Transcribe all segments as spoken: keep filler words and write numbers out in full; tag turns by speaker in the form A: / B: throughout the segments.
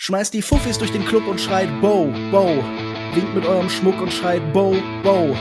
A: Schmeißt die Fuffis durch den Club und schreit Bo, Bo. Winkt mit eurem Schmuck und schreit Bo, Bo.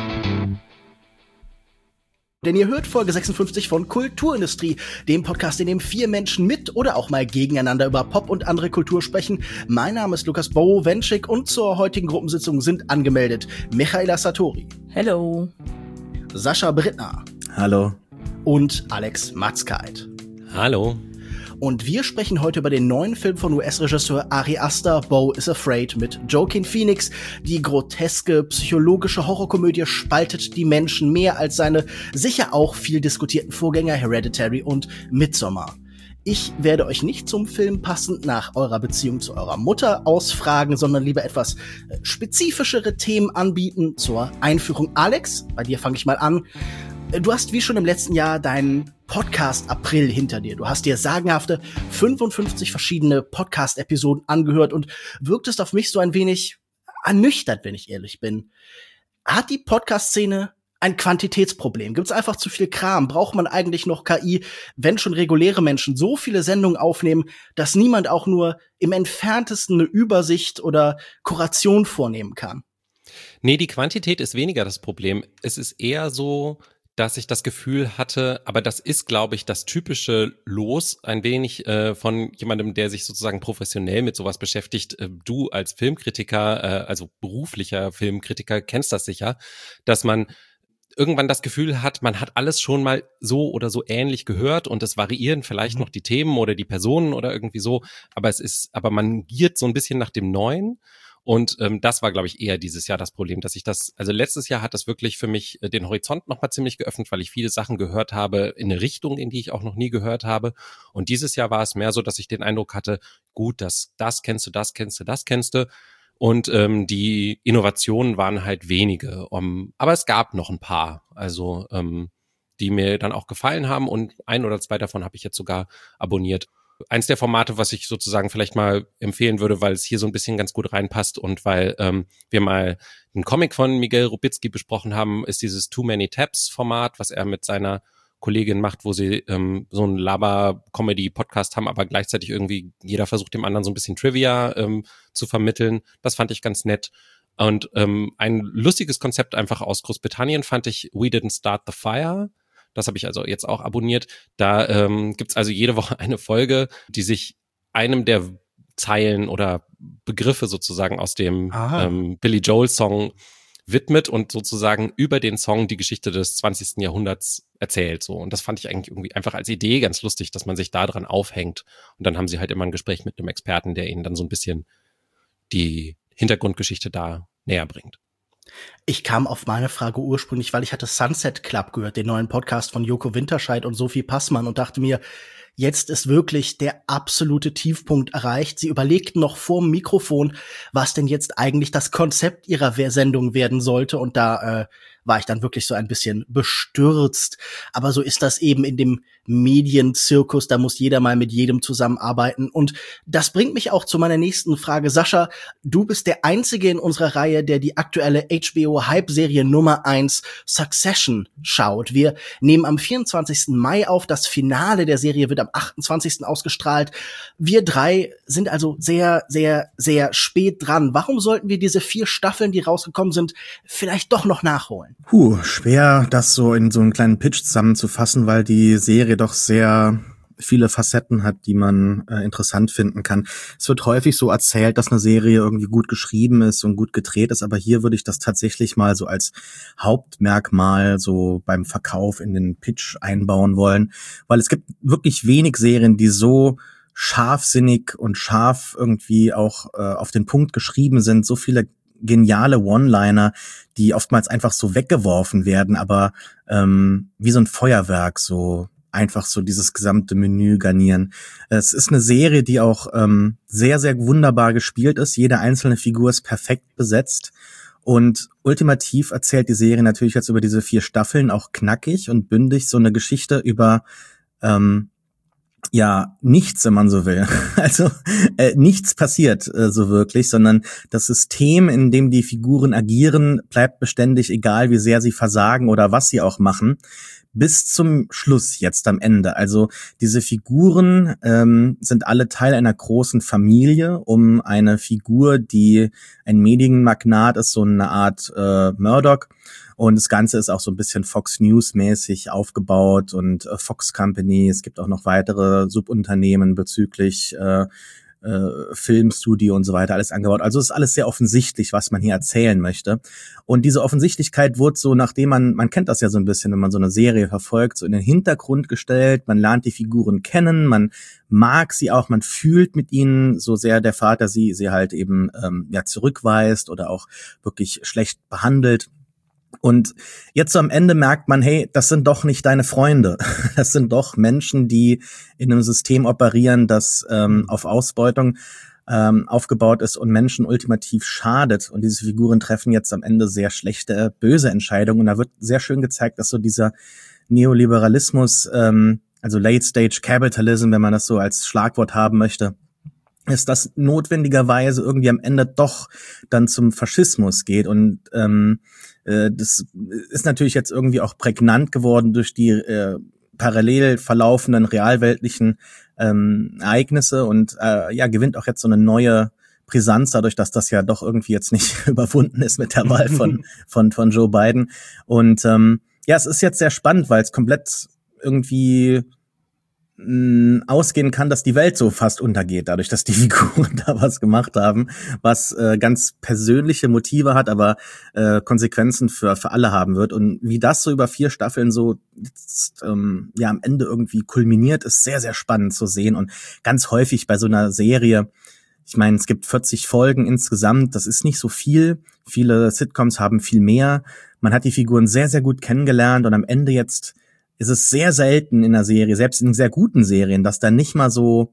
A: Denn ihr hört Folge sechsundfünfzig von Kulturindustrie, dem Podcast, in dem vier Menschen mit oder auch mal gegeneinander über Pop und andere Kultur sprechen. Mein Name ist Lukas Bo-Wenschik und zur heutigen Gruppensitzung sind angemeldet Michaela Satori.
B: Hello.
A: Sascha Brittner.
C: Hallo.
A: Und Alex Matzkeit.
D: Hallo.
A: Und wir sprechen heute über den neuen Film von U S-Regisseur Ari Aster, Beau is Afraid, mit Joaquin Phoenix. Die groteske, psychologische Horrorkomödie spaltet die Menschen mehr als seine sicher auch viel diskutierten Vorgänger Hereditary und Midsommar. Ich werde euch nicht zum Film passend nach eurer Beziehung zu eurer Mutter ausfragen, sondern lieber etwas spezifischere Themen anbieten zur Einführung. Alex, bei dir fange ich mal an. Du hast wie schon im letzten Jahr deinen Podcast April hinter dir. Du hast dir sagenhafte fünfundfünfzig verschiedene Podcast-Episoden angehört und wirktest auf mich so ein wenig ernüchtert, wenn ich ehrlich bin. Hat die Podcast-Szene ein Quantitätsproblem? Gibt es einfach zu viel Kram? Braucht man eigentlich noch K I, wenn schon reguläre Menschen so viele Sendungen aufnehmen, dass niemand auch nur im entferntesten eine Übersicht oder Kuration vornehmen kann?
D: Nee, die Quantität ist weniger das Problem. Es ist eher so, dass ich das Gefühl hatte, aber das ist, glaube ich, das typische Los ein wenig äh, von jemandem, der sich sozusagen professionell mit sowas beschäftigt. Äh, du als Filmkritiker, äh, also beruflicher Filmkritiker, kennst das sicher, dass man irgendwann das Gefühl hat, man hat alles schon mal so oder so ähnlich gehört und es variieren vielleicht mhm. noch die Themen oder die Personen oder irgendwie so, aber es ist, aber man giert so ein bisschen nach dem Neuen. Und ähm, das war, glaube ich, eher dieses Jahr das Problem, dass ich das, also letztes Jahr hat das wirklich für mich äh, den Horizont nochmal ziemlich geöffnet, weil ich viele Sachen gehört habe in eine Richtung, in die ich auch noch nie gehört habe. Und dieses Jahr war es mehr so, dass ich den Eindruck hatte, gut, das, das kennst du, das kennst du, das kennst du. Und ähm, die Innovationen waren halt wenige. Um, aber es gab noch ein paar, also ähm, die mir dann auch gefallen haben. Und ein oder zwei davon habe ich jetzt sogar abonniert. Eins der Formate, was ich sozusagen vielleicht mal empfehlen würde, weil es hier so ein bisschen ganz gut reinpasst und weil ähm, wir mal einen Comic von Miguel Rubitzky besprochen haben, ist dieses Too Many Tabs Format, was er mit seiner Kollegin macht, wo sie ähm, so einen Laber-Comedy-Podcast haben, aber gleichzeitig irgendwie jeder versucht dem anderen so ein bisschen Trivia ähm, zu vermitteln. Das fand ich ganz nett. Und ähm, ein lustiges Konzept einfach aus Großbritannien fand ich We Didn't Start the Fire. Das habe ich also jetzt auch abonniert. Da ähm, gibt's also jede Woche eine Folge, die sich einem der Zeilen oder Begriffe sozusagen aus dem ähm, Billy Joel Song widmet und sozusagen über den Song die Geschichte des zwanzigsten Jahrhunderts erzählt. So. Und das fand ich eigentlich irgendwie einfach als Idee ganz lustig, dass man sich da dran aufhängt. Und dann haben sie halt immer ein Gespräch mit einem Experten, der ihnen dann so ein bisschen die Hintergrundgeschichte da näher bringt.
A: Ich kam auf meine Frage ursprünglich, weil ich hatte Sunset Club gehört, den neuen Podcast von Joko Winterscheid und Sophie Passmann, und dachte mir, jetzt ist wirklich der absolute Tiefpunkt erreicht. Sie überlegten noch vorm Mikrofon, was denn jetzt eigentlich das Konzept ihrer Sendung werden sollte, und da äh, war ich dann wirklich so ein bisschen bestürzt. Aber so ist das eben in dem Medienzirkus, da muss jeder mal mit jedem zusammenarbeiten. Und das bringt mich auch zu meiner nächsten Frage. Sascha, du bist der Einzige in unserer Reihe, der die aktuelle H B O-Hype-Serie Nummer eins Succession schaut. Wir nehmen am vierundzwanzigsten Mai auf, das Finale der Serie wird am achtundzwanzigsten ausgestrahlt. Wir drei sind also sehr, sehr, sehr spät dran. Warum sollten wir diese vier Staffeln, die rausgekommen sind, vielleicht doch noch nachholen?
C: Puh, schwer, das so in so einen kleinen Pitch zusammenzufassen, weil die Serie doch sehr viele Facetten hat, die man äh, interessant finden kann. Es wird häufig so erzählt, dass eine Serie irgendwie gut geschrieben ist und gut gedreht ist, aber hier würde ich das tatsächlich mal so als Hauptmerkmal so beim Verkauf in den Pitch einbauen wollen, weil es gibt wirklich wenig Serien, die so scharfsinnig und scharf irgendwie auch äh, auf den Punkt geschrieben sind, so viele geniale One-Liner, die oftmals einfach so weggeworfen werden, aber ähm, wie so ein Feuerwerk so einfach so dieses gesamte Menü garnieren. Es ist eine Serie, die auch ähm, sehr, sehr wunderbar gespielt ist. Jede einzelne Figur ist perfekt besetzt. Und ultimativ erzählt die Serie natürlich jetzt über diese vier Staffeln auch knackig und bündig so eine Geschichte über ähm, ja, nichts, wenn man so will. Also äh, nichts passiert äh, so wirklich, sondern das System, in dem die Figuren agieren, bleibt beständig, egal wie sehr sie versagen oder was sie auch machen, bis zum Schluss jetzt am Ende. Also diese Figuren ähm, sind alle Teil einer großen Familie um eine Figur, die ein Medienmagnat ist, so eine Art äh, Murdoch. Und das Ganze ist auch so ein bisschen Fox News-mäßig aufgebaut und äh, Fox Company. Es gibt auch noch weitere Subunternehmen bezüglich äh, äh, Filmstudio und so weiter, alles angebaut. Also ist alles sehr offensichtlich, was man hier erzählen möchte. Und diese Offensichtlichkeit wurde so, nachdem man, man kennt das ja so ein bisschen, wenn man so eine Serie verfolgt, so in den Hintergrund gestellt. Man lernt die Figuren kennen, man mag sie auch, man fühlt mit ihnen, so sehr der Vater sie, sie halt eben ähm, ja zurückweist oder auch wirklich schlecht behandelt. Und jetzt so am Ende merkt man, hey, das sind doch nicht deine Freunde. Das sind doch Menschen, die in einem System operieren, das ähm, auf Ausbeutung ähm, aufgebaut ist und Menschen ultimativ schadet. Und diese Figuren treffen jetzt am Ende sehr schlechte, böse Entscheidungen. Und da wird sehr schön gezeigt, dass so dieser Neoliberalismus, ähm, also Late-Stage Capitalism, wenn man das so als Schlagwort haben möchte, ist, dass notwendigerweise irgendwie am Ende doch dann zum Faschismus geht. Und ähm, äh, das ist natürlich jetzt irgendwie auch prägnant geworden durch die äh, parallel verlaufenden realweltlichen ähm, Ereignisse und äh, ja gewinnt auch jetzt so eine neue Brisanz dadurch, dass das ja doch irgendwie jetzt nicht überwunden ist mit der Wahl von von von Joe Biden. Und ähm, ja, es ist jetzt sehr spannend, weil es komplett irgendwie ausgehen kann, dass die Welt so fast untergeht, dadurch, dass die Figuren da was gemacht haben, was äh, ganz persönliche Motive hat, aber äh, Konsequenzen für für alle haben wird. Und wie das so über vier Staffeln so jetzt, ähm, ja am Ende irgendwie kulminiert, ist sehr, sehr spannend zu sehen. Und ganz häufig bei so einer Serie, ich meine, es gibt vierzig Folgen insgesamt, das ist nicht so viel. Viele Sitcoms haben viel mehr. Man hat die Figuren sehr, sehr gut kennengelernt und am Ende jetzt ist es sehr selten in der Serie, selbst in sehr guten Serien, dass da nicht mal so,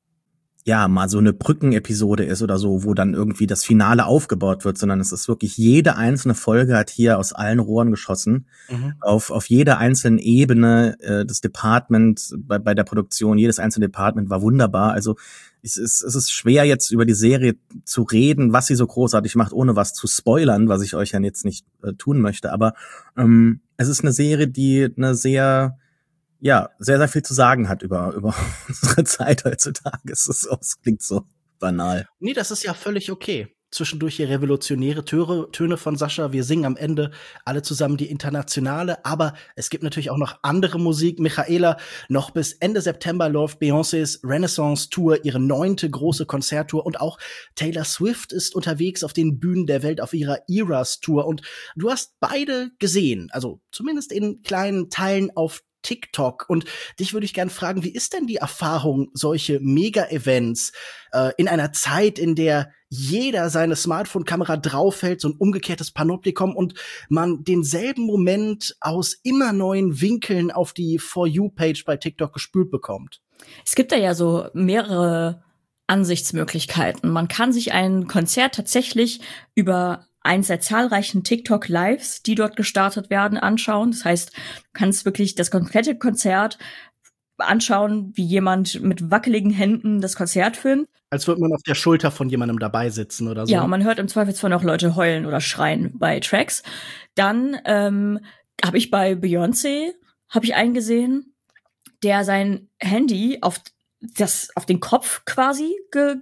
C: ja, mal so eine Brückenepisode ist oder so, wo dann irgendwie das Finale aufgebaut wird, sondern es ist wirklich, jede einzelne Folge hat hier aus allen Rohren geschossen. Mhm. Auf auf jeder einzelnen Ebene äh, des Department, bei, bei der Produktion, jedes einzelne Department war wunderbar. Also es ist, es ist schwer jetzt über die Serie zu reden, was sie so großartig macht, ohne was zu spoilern, was ich euch ja jetzt nicht äh, tun möchte. Aber ähm, es ist eine Serie, die eine sehr, ja, sehr, sehr viel zu sagen hat über über unsere Zeit heutzutage. Es ist so, es klingt so banal.
A: Nee, das ist ja völlig okay. Zwischendurch hier revolutionäre Töne, Töne von Sascha. Wir singen am Ende alle zusammen die Internationale. Aber es gibt natürlich auch noch andere Musik. Michaela, noch bis Ende September läuft Beyoncés Renaissance-Tour, ihre neunte große Konzerttour. Und auch Taylor Swift ist unterwegs auf den Bühnen der Welt auf ihrer Eras-Tour. Und du hast beide gesehen, also zumindest in kleinen Teilen auf TikTok. Und dich würde ich gerne fragen, wie ist denn die Erfahrung, solche Mega-Events äh, in einer Zeit, in der jeder seine Smartphone-Kamera draufhält, so ein umgekehrtes Panoptikum und man denselben Moment aus immer neuen Winkeln auf die For You-Page bei TikTok gespült bekommt?
B: Es gibt da ja so mehrere Ansichtsmöglichkeiten. Man kann sich ein Konzert tatsächlich über eins der zahlreichen TikTok-Lives, die dort gestartet werden, anschauen. Das heißt, du kannst wirklich das komplette Konzert anschauen, wie jemand mit wackeligen Händen das Konzert filmt.
A: Als würde man auf der Schulter von jemandem dabei sitzen oder so.
B: Ja, und man hört im Zweifelsfall noch Leute heulen oder schreien bei Tracks. Dann ähm, habe ich bei Beyoncé, habe ich einen gesehen, der sein Handy auf das auf den Kopf quasi ge,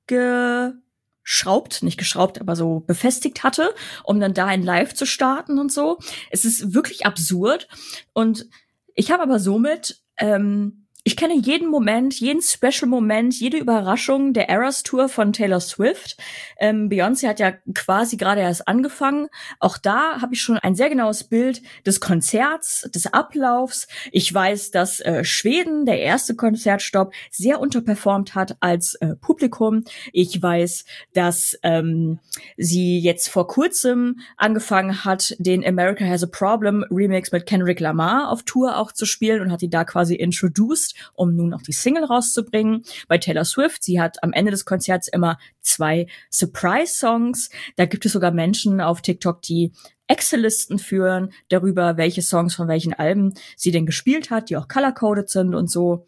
B: ge schraubt, nicht geschraubt, aber so befestigt hatte, um dann da ein Live zu starten und so. Es ist wirklich absurd. Und ich habe aber somit, ähm, ich kenne jeden Moment, jeden Special-Moment, jede Überraschung der Eras Tour von Taylor Swift. Ähm, Beyoncé hat ja quasi gerade erst angefangen. Auch da habe ich schon ein sehr genaues Bild des Konzerts, des Ablaufs. Ich weiß, dass äh, Schweden, der erste Konzertstopp, sehr unterperformt hat als äh, Publikum. Ich weiß, dass ähm, sie jetzt vor kurzem angefangen hat, den America Has a Problem Remix mit Kendrick Lamar auf Tour auch zu spielen und hat die da quasi introduced, um nun auch die Single rauszubringen. Bei Taylor Swift, sie hat am Ende des Konzerts immer zwei Surprise-Songs. Da gibt es sogar Menschen auf TikTok, die Excel-Listen führen darüber, welche Songs von welchen Alben sie denn gespielt hat, die auch color-coded sind und so.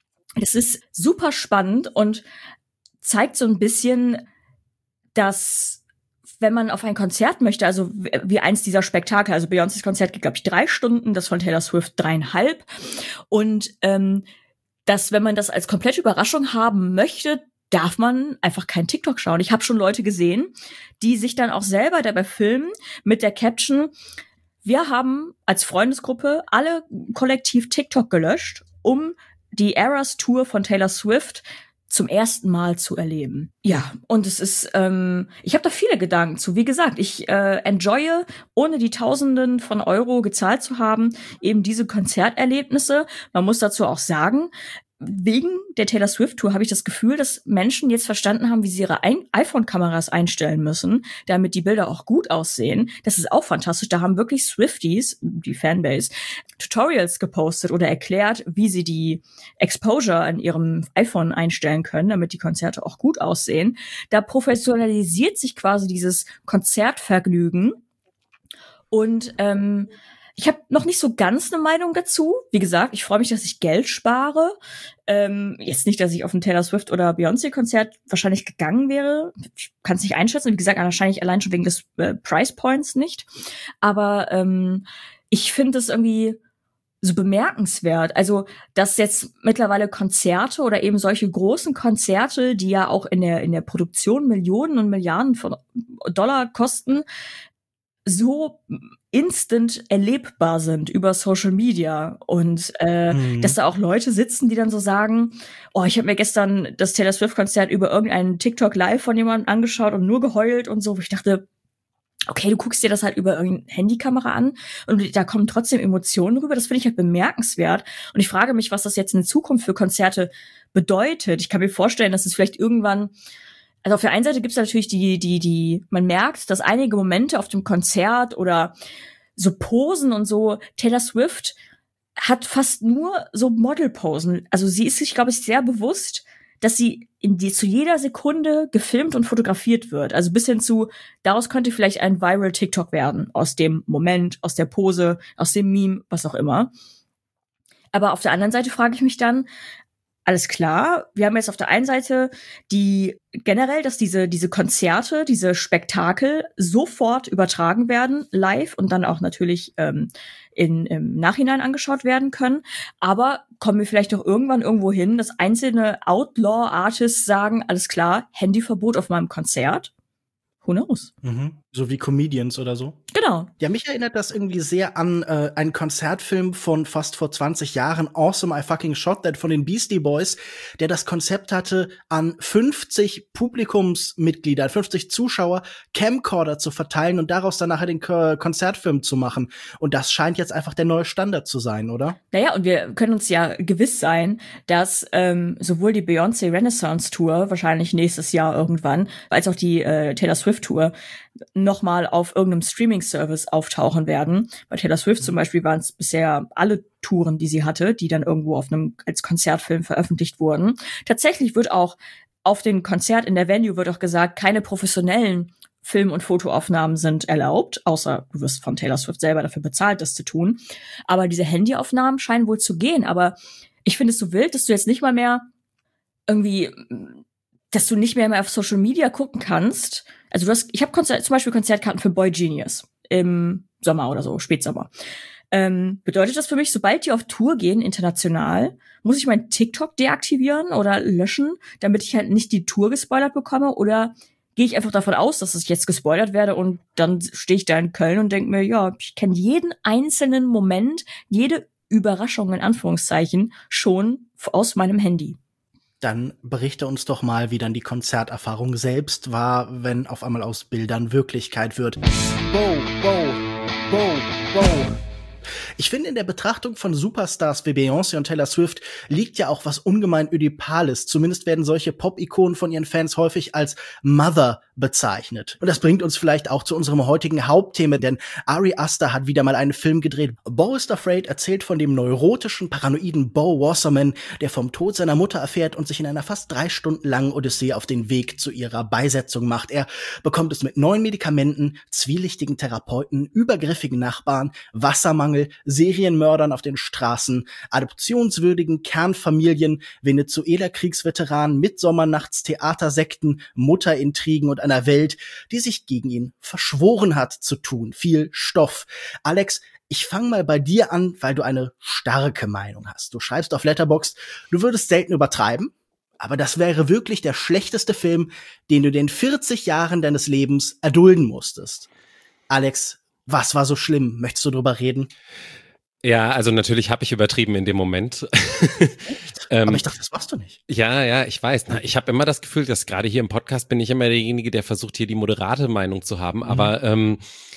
B: Es ist super spannend und zeigt so ein bisschen, dass wenn man auf ein Konzert möchte, also wie eins dieser Spektakel, also Beyoncés Konzert geht, glaube ich, drei Stunden, das von Taylor Swift dreieinhalb. Und ähm, dass, wenn man das als komplette Überraschung haben möchte, darf man einfach kein TikTok schauen. Ich habe schon Leute gesehen, die sich dann auch selber dabei filmen mit der Caption: Wir haben als Freundesgruppe alle kollektiv TikTok gelöscht, um die Eras Tour von Taylor Swift zum ersten Mal zu erleben. Ja, und es ist, ähm, ich habe da viele Gedanken zu. Wie gesagt, ich äh, enjoye, ohne die Tausenden von Euro gezahlt zu haben, eben diese Konzerterlebnisse. Man muss dazu auch sagen, wegen der Taylor Swift Tour habe ich das Gefühl, dass Menschen jetzt verstanden haben, wie sie ihre ein- iPhone-Kameras einstellen müssen, damit die Bilder auch gut aussehen. Das ist auch fantastisch. Da haben wirklich Swifties, die Fanbase, Tutorials gepostet oder erklärt, wie sie die Exposure an ihrem iPhone einstellen können, damit die Konzerte auch gut aussehen. Da professionalisiert sich quasi dieses Konzertvergnügen. Und ähm, ich habe noch nicht so ganz eine Meinung dazu. Wie gesagt, ich freue mich, dass ich Geld spare. Ähm, jetzt nicht, dass ich auf ein Taylor Swift oder Beyoncé-Konzert wahrscheinlich gegangen wäre. Ich kann es nicht einschätzen. Wie gesagt, wahrscheinlich allein schon wegen des äh, Price Points nicht. Aber ähm, ich finde es irgendwie so bemerkenswert. Also, dass jetzt mittlerweile Konzerte oder eben solche großen Konzerte, die ja auch in der in der Produktion Millionen und Milliarden von Dollar kosten, so instant erlebbar sind über Social Media und äh, mhm. dass da auch Leute sitzen, die dann so sagen: Oh, ich habe mir gestern das Taylor Swift Konzert über irgendeinen TikTok Live von jemandem angeschaut und nur geheult und so. Wo ich dachte, okay, du guckst dir das halt über irgendeine Handykamera an und da kommen trotzdem Emotionen rüber. Das finde ich halt bemerkenswert. Und ich frage mich, was das jetzt in Zukunft für Konzerte bedeutet. Ich kann mir vorstellen, dass es vielleicht irgendwann, also auf der einen Seite gibt es natürlich die, die, die, man merkt, dass einige Momente auf dem Konzert oder so Posen und so, Taylor Swift hat fast nur so Modelposen. Also sie ist sich, glaube ich, sehr bewusst, dass sie in die, zu jeder Sekunde gefilmt und fotografiert wird. Also bis hin zu, daraus könnte vielleicht ein viral TikTok werden. Aus dem Moment, aus der Pose, aus dem Meme, was auch immer. Aber auf der anderen Seite frage ich mich dann, alles klar, wir haben jetzt auf der einen Seite die generell, dass diese diese Konzerte, diese Spektakel sofort übertragen werden, live und dann auch natürlich ähm, in, im Nachhinein angeschaut werden können. Aber kommen wir vielleicht auch irgendwann irgendwo hin, dass einzelne Outlaw-Artists sagen, alles klar, Handyverbot auf meinem Konzert? Who knows?
A: Mhm. So wie Comedians oder so.
B: Genau.
A: Ja, mich erinnert das irgendwie sehr an äh, einen Konzertfilm von fast vor zwanzig Jahren, Awesome I Fucking Shot That von den Beastie Boys, der das Konzept hatte, an fünfzig Publikumsmitglieder, fünfzig Zuschauer Camcorder zu verteilen und daraus dann nachher den Ko- Konzertfilm zu machen. Und das scheint jetzt einfach der neue Standard zu sein, oder?
B: Naja, und wir können uns ja gewiss sein, dass ähm, sowohl die Beyoncé Renaissance Tour wahrscheinlich nächstes Jahr irgendwann, als auch die äh, Taylor Swift Tour nochmal auf irgendeinem Streaming-Service auftauchen werden. Bei Taylor Swift zum Beispiel waren es bisher alle Touren, die sie hatte, die dann irgendwo auf einem als Konzertfilm veröffentlicht wurden. Tatsächlich wird auch auf dem Konzert in der Venue wird auch gesagt, keine professionellen Film- und Fotoaufnahmen sind erlaubt, außer du wirst von Taylor Swift selber dafür bezahlt, das zu tun. Aber diese Handyaufnahmen scheinen wohl zu gehen. Aber ich finde es so wild, dass du jetzt nicht mal mehr irgendwie, dass du nicht mehr, mehr auf Social Media gucken kannst. Also du hast, ich habe Konzert, zum Beispiel Konzertkarten für Boy Genius im Sommer oder so, Spätsommer. Ähm, bedeutet das für mich, sobald die auf Tour gehen, international, muss ich mein TikTok deaktivieren oder löschen, damit ich halt nicht die Tour gespoilert bekomme? Oder gehe ich einfach davon aus, dass ich jetzt gespoilert werde und dann stehe ich da in Köln und denke mir, ja, ich kenne jeden einzelnen Moment, jede Überraschung in Anführungszeichen schon aus meinem Handy.
A: Dann berichte uns doch mal, wie dann die Konzerterfahrung selbst war, wenn auf einmal aus Bildern Wirklichkeit wird. Wow, wow, wow, wow. Ich finde, in der Betrachtung von Superstars wie Beyoncé und Taylor Swift liegt ja auch was ungemein Ödipales. Zumindest werden solche Pop-Ikonen von ihren Fans häufig als Mother bezeichnet. Und das bringt uns vielleicht auch zu unserem heutigen Hauptthema, denn Ari Aster hat wieder mal einen Film gedreht. Beau is Afraid erzählt von dem neurotischen, paranoiden Beau Wasserman, der vom Tod seiner Mutter erfährt und sich in einer fast drei Stunden langen Odyssee auf den Weg zu ihrer Beisetzung macht. Er bekommt es mit neuen Medikamenten, zwielichtigen Therapeuten, übergriffigen Nachbarn, Wassermangel, Serienmördern auf den Straßen, adoptionswürdigen Kernfamilien, Venezuela-Kriegsveteranen, Mitsommernachtstheatersekten, Mutterintrigen und einer einer Welt, die sich gegen ihn verschworen hat zu tun. Viel Stoff. Alex, ich fange mal bei dir an, weil du eine starke Meinung hast. Du schreibst auf Letterboxd, du würdest selten übertreiben, aber das wäre wirklich der schlechteste Film, den du in den vierzig Jahren deines Lebens erdulden musstest. Alex, was war so schlimm? Möchtest du drüber reden?
D: Ja, also natürlich habe ich übertrieben in dem Moment.
A: Echt?
D: ähm,
A: aber ich dachte, das machst du nicht.
D: Ja, ja, ich weiß. Na, ich habe immer das Gefühl, dass gerade hier im Podcast bin ich immer derjenige, der versucht, hier die moderate Meinung zu haben. Mhm. Aber ähm,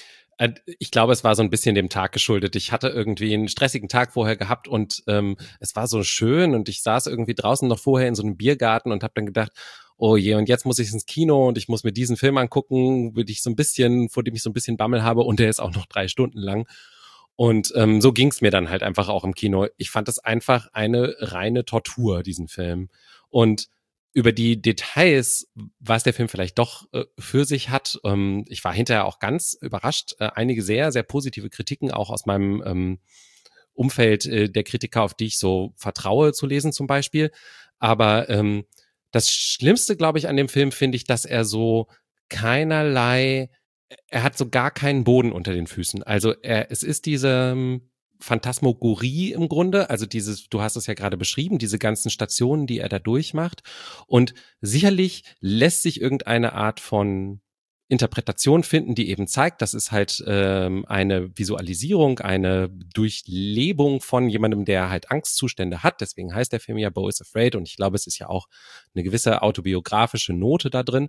D: ich glaube, es war so ein bisschen dem Tag geschuldet. Ich hatte irgendwie einen stressigen Tag vorher gehabt und ähm, es war so schön und ich saß irgendwie draußen noch vorher in so einem Biergarten und habe dann gedacht, oh je, und jetzt muss ich ins Kino und ich muss mir diesen Film angucken, würde ich so ein bisschen, vor dem ich so ein bisschen Bammel habe, und der ist auch noch drei Stunden lang. Und ähm, so ging's mir dann halt einfach auch im Kino. Ich fand das einfach eine reine Tortur, diesen Film. Und über die Details, was der Film vielleicht doch äh, für sich hat, ähm, ich war hinterher auch ganz überrascht. Äh, einige sehr, sehr positive Kritiken auch aus meinem ähm, Umfeld äh, der Kritiker, auf die ich so vertraue, zu lesen zum Beispiel. Aber ähm, das Schlimmste, glaube ich, an dem Film finde ich, dass er so keinerlei, er hat so gar keinen Boden unter den Füßen. Also er, es ist diese ähm, Phantasmagorie im Grunde, also dieses, du hast es ja gerade beschrieben, diese ganzen Stationen, die er da durchmacht. Und sicherlich lässt sich irgendeine Art von Interpretation finden, die eben zeigt, das ist halt ähm, eine Visualisierung, eine Durchlebung von jemandem, der halt Angstzustände hat. Deswegen heißt der Film ja Beau is Afraid, und ich glaube, es ist ja auch eine gewisse autobiografische Note da drin.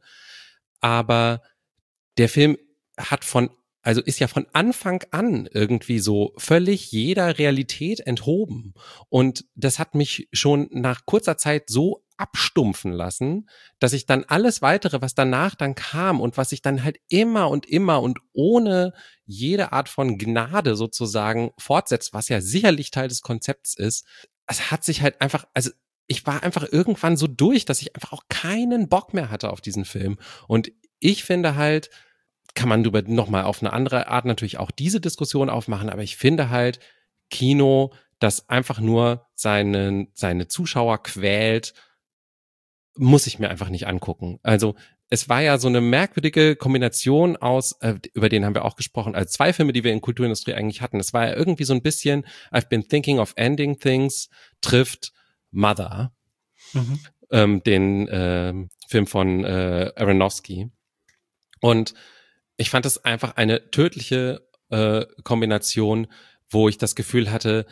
D: Aber der Film hat von Also ist ja von Anfang an irgendwie so völlig jeder Realität enthoben. Und das hat mich schon nach kurzer Zeit so abstumpfen lassen, dass ich dann alles weitere, was danach dann kam und was sich dann halt immer und immer und ohne jede Art von Gnade sozusagen fortsetzt, was ja sicherlich Teil des Konzepts ist, es hat sich halt einfach, also ich war einfach irgendwann so durch, dass ich einfach auch keinen Bock mehr hatte auf diesen Film. Und ich finde halt, kann man darüber nochmal auf eine andere Art natürlich auch diese Diskussion aufmachen, aber ich finde halt, Kino, das einfach nur seine, seine Zuschauer quält, muss ich mir einfach nicht angucken. Also es war ja so eine merkwürdige Kombination aus, äh, über den haben wir auch gesprochen, also zwei Filme, die wir in Kulturindustrie eigentlich hatten. Es war ja irgendwie so ein bisschen I've been thinking of ending things trifft Mother, mhm. ähm, den äh, Film von äh, Aronofsky. Und ich fand es einfach eine tödliche äh, Kombination, wo ich das Gefühl hatte,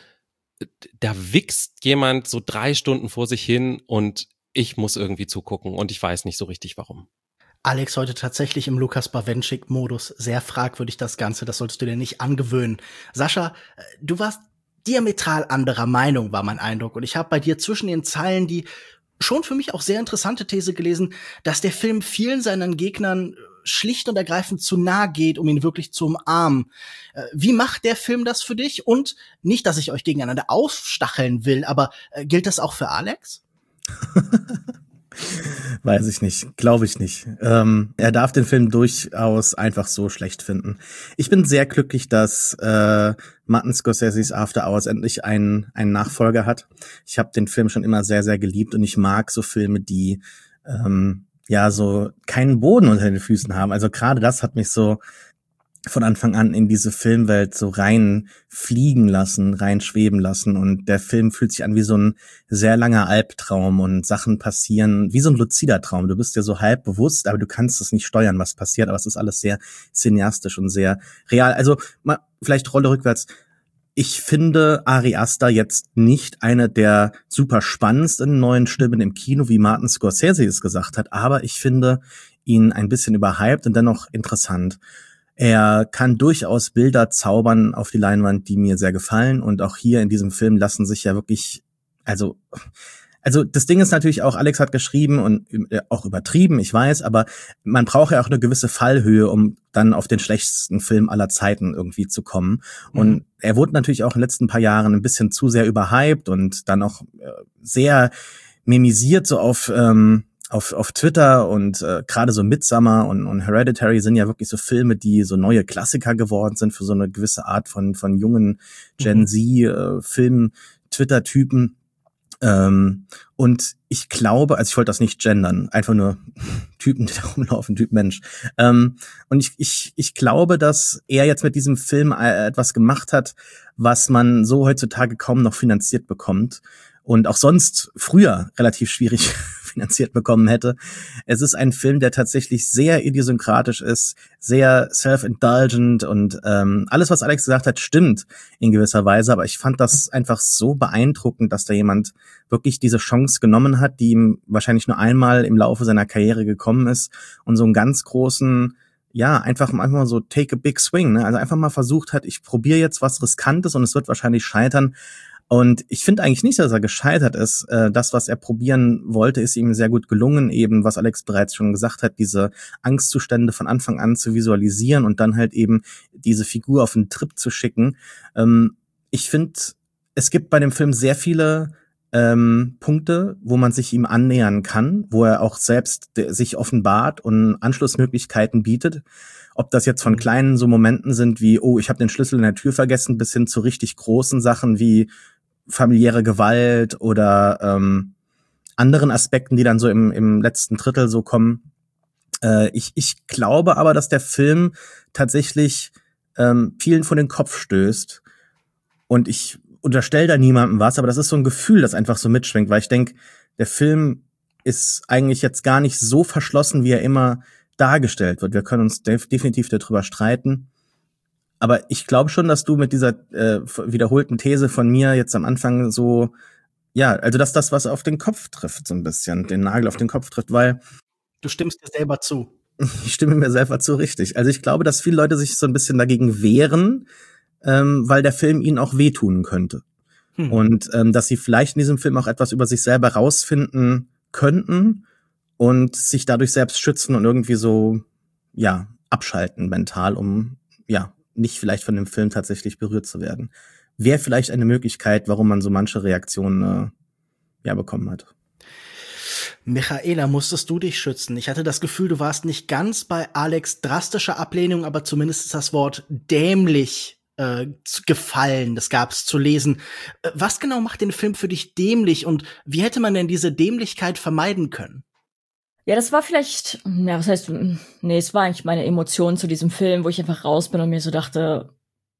D: da wichst jemand so drei Stunden vor sich hin und ich muss irgendwie zugucken und ich weiß nicht so richtig warum.
A: Alex, heute tatsächlich im Lukas Bawenschik-Modus. Sehr fragwürdig das Ganze, das solltest du dir nicht angewöhnen. Sascha, du warst diametral anderer Meinung, war mein Eindruck. Und ich habe bei dir zwischen den Zeilen die schon für mich auch sehr interessante These gelesen, dass der Film vielen seinen Gegnern schlicht und ergreifend zu nah geht, um ihn wirklich zu umarmen. Wie macht der Film das für dich? Und nicht, dass ich euch gegeneinander aufstacheln will, aber äh, gilt das auch für Alex?
C: Weiß ich nicht, glaube ich nicht. Ähm, er darf den Film durchaus einfach so schlecht finden. Ich bin sehr glücklich, dass äh, Martin Scorseses After Hours endlich einen, einen Nachfolger hat. Ich habe den Film schon immer sehr, sehr geliebt und ich mag so Filme, die ähm, ja so keinen Boden unter den Füßen haben. Also gerade das hat mich so von Anfang an in diese Filmwelt so rein fliegen lassen, rein schweben lassen, und der Film fühlt sich an wie so ein sehr langer Albtraum und Sachen passieren, wie so ein luzider Traum. Du bist dir so halb bewusst, aber du kannst es nicht steuern, was passiert, aber es ist alles sehr cineastisch und sehr real. Also mal vielleicht Rolle rückwärts. Ich finde Ari Aster jetzt nicht eine der super spannendsten neuen Stimmen im Kino, wie Martin Scorsese es gesagt hat, aber ich finde ihn ein bisschen überhyped und dennoch interessant. Er kann durchaus Bilder zaubern auf die Leinwand, die mir sehr gefallen, und auch hier in diesem Film lassen sich ja wirklich, also, also das Ding ist natürlich auch, Alex hat geschrieben und auch übertrieben, ich weiß, aber man braucht ja auch eine gewisse Fallhöhe, um dann auf den schlechtesten Film aller Zeiten irgendwie zu kommen. Mhm. Und er wurde natürlich auch in den letzten paar Jahren ein bisschen zu sehr überhyped und dann auch sehr memisiert, so auf ähm, auf auf Twitter, und äh, gerade so Midsommar und, und Hereditary sind ja wirklich so Filme, die so neue Klassiker geworden sind für so eine gewisse Art von von jungen Gen Z äh, Film Twitter Typen. Ähm, und ich glaube, also ich wollte das nicht gendern, einfach nur Typen, die da rumlaufen, Typ Mensch. Ähm, und ich, ich, ich glaube, dass er jetzt mit diesem Film etwas gemacht hat, was man so heutzutage kaum noch finanziert bekommt und auch sonst früher relativ schwierig finanziert bekommen hätte. Es ist ein Film, der tatsächlich sehr idiosynkratisch ist, sehr self-indulgent und ähm, alles, was Alex gesagt hat, stimmt in gewisser Weise, aber ich fand das einfach so beeindruckend, dass da jemand wirklich diese Chance genommen hat, die ihm wahrscheinlich nur einmal im Laufe seiner Karriere gekommen ist und so einen ganz großen, ja, einfach, einfach mal so take a big swing, ne? Also einfach mal versucht hat, ich probiere jetzt was Riskantes und es wird wahrscheinlich scheitern. Und ich finde eigentlich nicht, dass er gescheitert ist. Äh, das, was er probieren wollte, ist ihm sehr gut gelungen, eben, was Alex bereits schon gesagt hat, diese Angstzustände von Anfang an zu visualisieren und dann halt eben diese Figur auf einen Trip zu schicken. Ähm, ich finde, es gibt bei dem Film sehr viele ähm, Punkte, wo man sich ihm annähern kann, wo er auch selbst de- sich offenbart und Anschlussmöglichkeiten bietet. Ob das jetzt von kleinen so Momenten sind wie, oh, ich habe den Schlüssel in der Tür vergessen, bis hin zu richtig großen Sachen wie familiäre Gewalt oder ähm, anderen Aspekten, die dann so im, im letzten Drittel so kommen. Äh, ich, ich glaube aber, dass der Film tatsächlich ähm, vielen vor den Kopf stößt. Und ich unterstelle da niemandem was, aber das ist so ein Gefühl, das einfach so mitschwingt, weil ich denke, der Film ist eigentlich jetzt gar nicht so verschlossen, wie er immer dargestellt wird. Wir können uns def- definitiv darüber streiten. Aber ich glaube schon, dass du mit dieser äh, wiederholten These von mir jetzt am Anfang so, ja, also dass das was auf den Kopf trifft, so ein bisschen, den Nagel auf den Kopf trifft, weil
A: Du stimmst dir selber zu.
C: ich stimme mir selber zu, richtig. Also ich glaube, dass viele Leute sich so ein bisschen dagegen wehren, ähm, weil der Film ihnen auch wehtun könnte. Hm. Und ähm, dass sie vielleicht in diesem Film auch etwas über sich selber rausfinden könnten und sich dadurch selbst schützen und irgendwie so, ja, abschalten mental, um, ja, nicht vielleicht von dem Film tatsächlich berührt zu werden. Wäre vielleicht eine Möglichkeit, warum man so manche Reaktionen äh, ja bekommen hat.
A: Michaela, musstest du dich schützen? Ich hatte das Gefühl, du warst nicht ganz bei Alex' drastischer Ablehnung, aber zumindest ist das Wort dämlich äh, gefallen. Das gab es zu lesen. Äh, was genau macht den Film für dich dämlich und wie hätte man denn diese Dämlichkeit vermeiden können?
B: Ja, das war vielleicht, ja, was heißt, nee, es war eigentlich meine Emotion zu diesem Film, wo ich einfach raus bin und mir so dachte,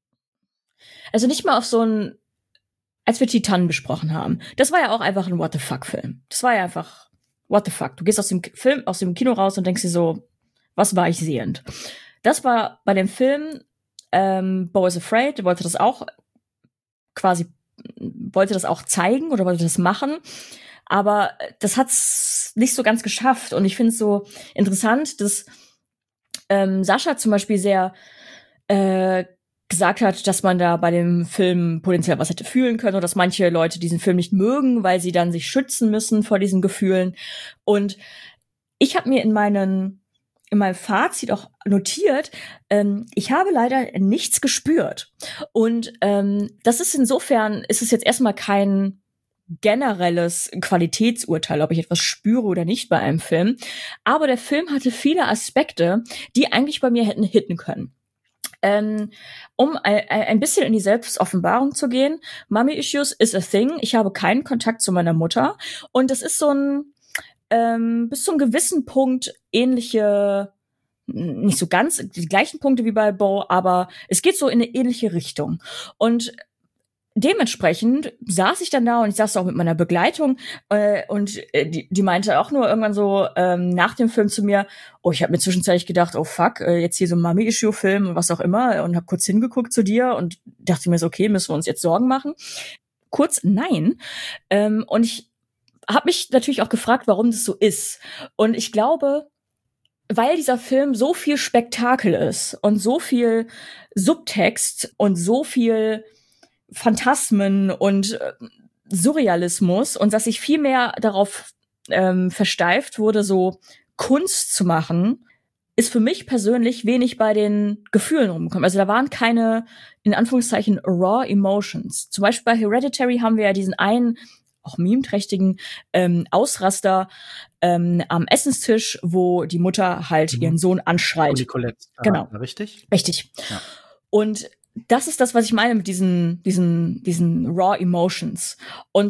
B: also nicht mal auf so ein, als wir Titanen besprochen haben, das war ja auch einfach ein What the fuck-Film. Das war ja einfach What the fuck. Du gehst aus dem Film, aus dem Kino raus und denkst dir so, was war ich sehend? Das war bei dem Film ähm, Beau is Afraid, wollte das auch quasi, wollte das auch zeigen oder wollte das machen. Aber das hat's nicht so ganz geschafft. Und ich finde es so interessant, dass ähm, Sascha zum Beispiel sehr äh, gesagt hat, dass man da bei dem Film potenziell was hätte fühlen können oder dass manche Leute diesen Film nicht mögen, weil sie dann sich schützen müssen vor diesen Gefühlen. Und ich habe mir in meinen in meinem Fazit auch notiert, ähm, ich habe leider nichts gespürt. Und ähm, das ist insofern, ist es jetzt erstmal kein generelles Qualitätsurteil, ob ich etwas spüre oder nicht bei einem Film. Aber der Film hatte viele Aspekte, die eigentlich bei mir hätten hitten können. Ähm, um ein, ein bisschen in die Selbstoffenbarung zu gehen, Mommy Issues is a thing. Ich habe keinen Kontakt zu meiner Mutter. Und das ist so ein ähm, bis zu einem gewissen Punkt ähnliche, nicht so ganz die gleichen Punkte wie bei Beau, aber es geht so in eine ähnliche Richtung. Und dementsprechend saß ich dann da und ich saß auch mit meiner Begleitung äh, und äh, die, die meinte auch nur irgendwann so ähm, nach dem Film zu mir, oh, ich habe mir zwischenzeitlich gedacht, oh fuck, äh, jetzt hier so ein Mummy-Issue-Film und was auch immer und habe kurz hingeguckt zu dir und dachte mir so, okay, müssen wir uns jetzt Sorgen machen? Kurz, nein. Ähm, und ich habe mich natürlich auch gefragt, warum das so ist. Und ich glaube, weil dieser Film so viel Spektakel ist und so viel Subtext und so viel Phantasmen und äh, Surrealismus und dass ich viel mehr darauf ähm, versteift wurde, so Kunst zu machen, ist für mich persönlich wenig bei den Gefühlen rumgekommen. Also da waren keine, in Anführungszeichen, raw emotions. Zum Beispiel bei Hereditary haben wir ja diesen einen, auch memeträchtigen ähm, Ausraster ähm, am Essenstisch, wo die Mutter halt mhm. ihren Sohn anschreit.
A: Nicolette.
B: Genau.
A: Richtig?
B: Richtig.
A: Ja.
B: Und das ist das, was ich meine mit diesen, diesen, diesen raw emotions. Und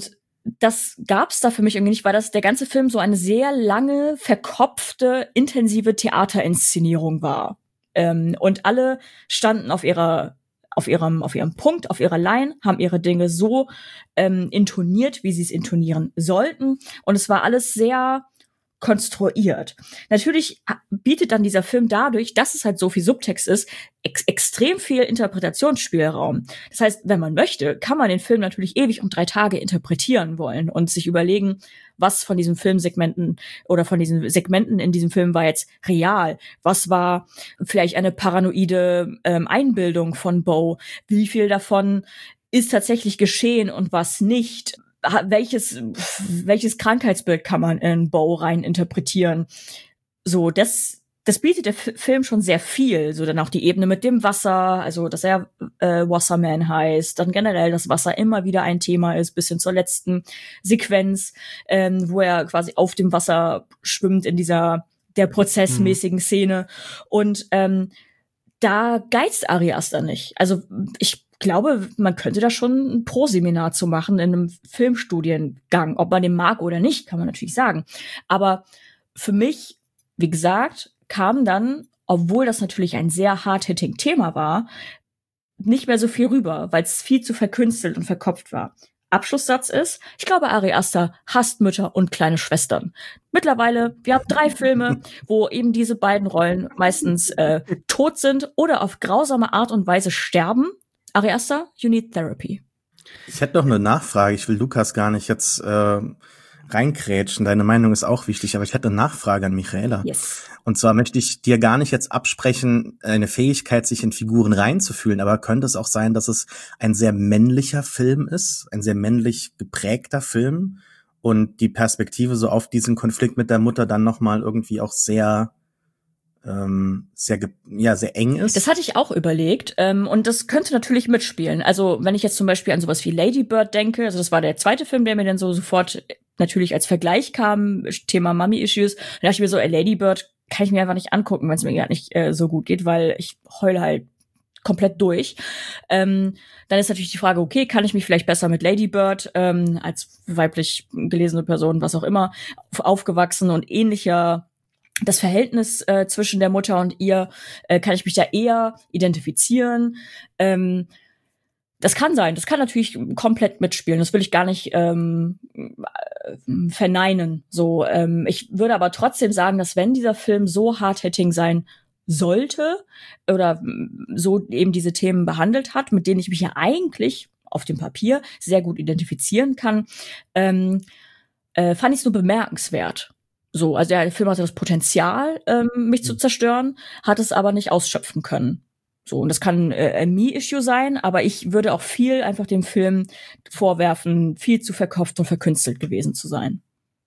B: das gab's da für mich irgendwie nicht, weil das der ganze Film so eine sehr lange, verkopfte, intensive Theaterinszenierung war. Ähm, und alle standen auf ihrer auf ihrem auf ihrem Punkt, auf ihrer Line, haben ihre Dinge so ähm, intoniert, wie sie es intonieren sollten. Und es war alles sehr konstruiert. Natürlich bietet dann dieser Film dadurch, dass es halt so viel Subtext ist, ex- extrem viel Interpretationsspielraum. Das heißt, wenn man möchte, kann man den Film natürlich ewig um drei Tage interpretieren wollen und sich überlegen, was von diesen Filmsegmenten oder von diesen Segmenten in diesem Film war jetzt real, was war vielleicht eine paranoide ähm, Einbildung von Bo, wie viel davon ist tatsächlich geschehen und was nicht. Welches, welches Krankheitsbild kann man in Bo rein interpretieren? So, das, das bietet der F- Film schon sehr viel. So, dann auch die Ebene mit dem Wasser, also, dass er äh, Wasserman heißt, dann generell, dass Wasser immer wieder ein Thema ist, bis hin zur letzten Sequenz, ähm, wo er quasi auf dem Wasser schwimmt in dieser, der prozessmäßigen mhm. Szene. Und, ähm, da geizt Ari Aster nicht. Also, ich glaube, man könnte da schon ein Pro-Seminar zu machen in einem Filmstudiengang. Ob man den mag oder nicht, kann man natürlich sagen. Aber für mich, wie gesagt, kam dann, obwohl das natürlich ein sehr hard-hitting Thema war, nicht mehr so viel rüber, weil es viel zu verkünstelt und verkopft war. Abschlusssatz ist, ich glaube, Ari Aster hasst Mütter und kleine Schwestern. Mittlerweile, wir haben drei Filme, wo eben diese beiden Rollen meistens äh, tot sind oder auf grausame Art und Weise sterben. Ari Aster, you need therapy.
C: Ich hätte noch eine Nachfrage. Ich will Lukas gar nicht jetzt äh, reinkrätschen. Deine Meinung ist auch wichtig, aber ich hätte eine Nachfrage an Michaela.
B: Yes.
C: Und zwar möchte ich dir gar nicht jetzt absprechen, eine Fähigkeit, sich in Figuren reinzufühlen, aber könnte es auch sein, dass es ein sehr männlicher Film ist, ein sehr männlich geprägter Film und die Perspektive so auf diesen Konflikt mit der Mutter dann nochmal irgendwie auch sehr ähm, sehr ja sehr eng ist?
B: Das hatte ich auch überlegt ähm, und das könnte natürlich mitspielen. Also wenn ich jetzt zum Beispiel an sowas wie Lady Bird denke, also das war der zweite Film, der mir dann so sofort natürlich als Vergleich kam, Thema Mommy-Issues, da dachte ich mir so, ey, Lady Bird kann ich mir einfach nicht angucken, wenn es mir gar nicht äh, so gut geht, weil ich heule halt komplett durch. Ähm, dann ist natürlich die Frage, okay, kann ich mich vielleicht besser mit Lady Bird ähm, als weiblich gelesene Person, was auch immer, aufgewachsen und ähnlicher das Verhältnis äh, zwischen der Mutter und ihr, äh, kann ich mich da eher identifizieren. Ähm, das kann sein, das kann natürlich komplett mitspielen. Das will ich gar nicht ähm, verneinen. So, ähm, ich würde aber trotzdem sagen, dass wenn dieser Film so hard-hitting sein sollte oder so eben diese Themen behandelt hat, mit denen ich mich ja eigentlich auf dem Papier sehr gut identifizieren kann, ähm, äh, fand ich es nur bemerkenswert. So, also der Film hatte das Potenzial, ähm, mich zu zerstören, hat es aber nicht ausschöpfen können. So, und das kann äh, ein Me-Issue sein, aber ich würde auch viel einfach dem Film vorwerfen, viel zu verkopft und verkünstelt gewesen zu sein.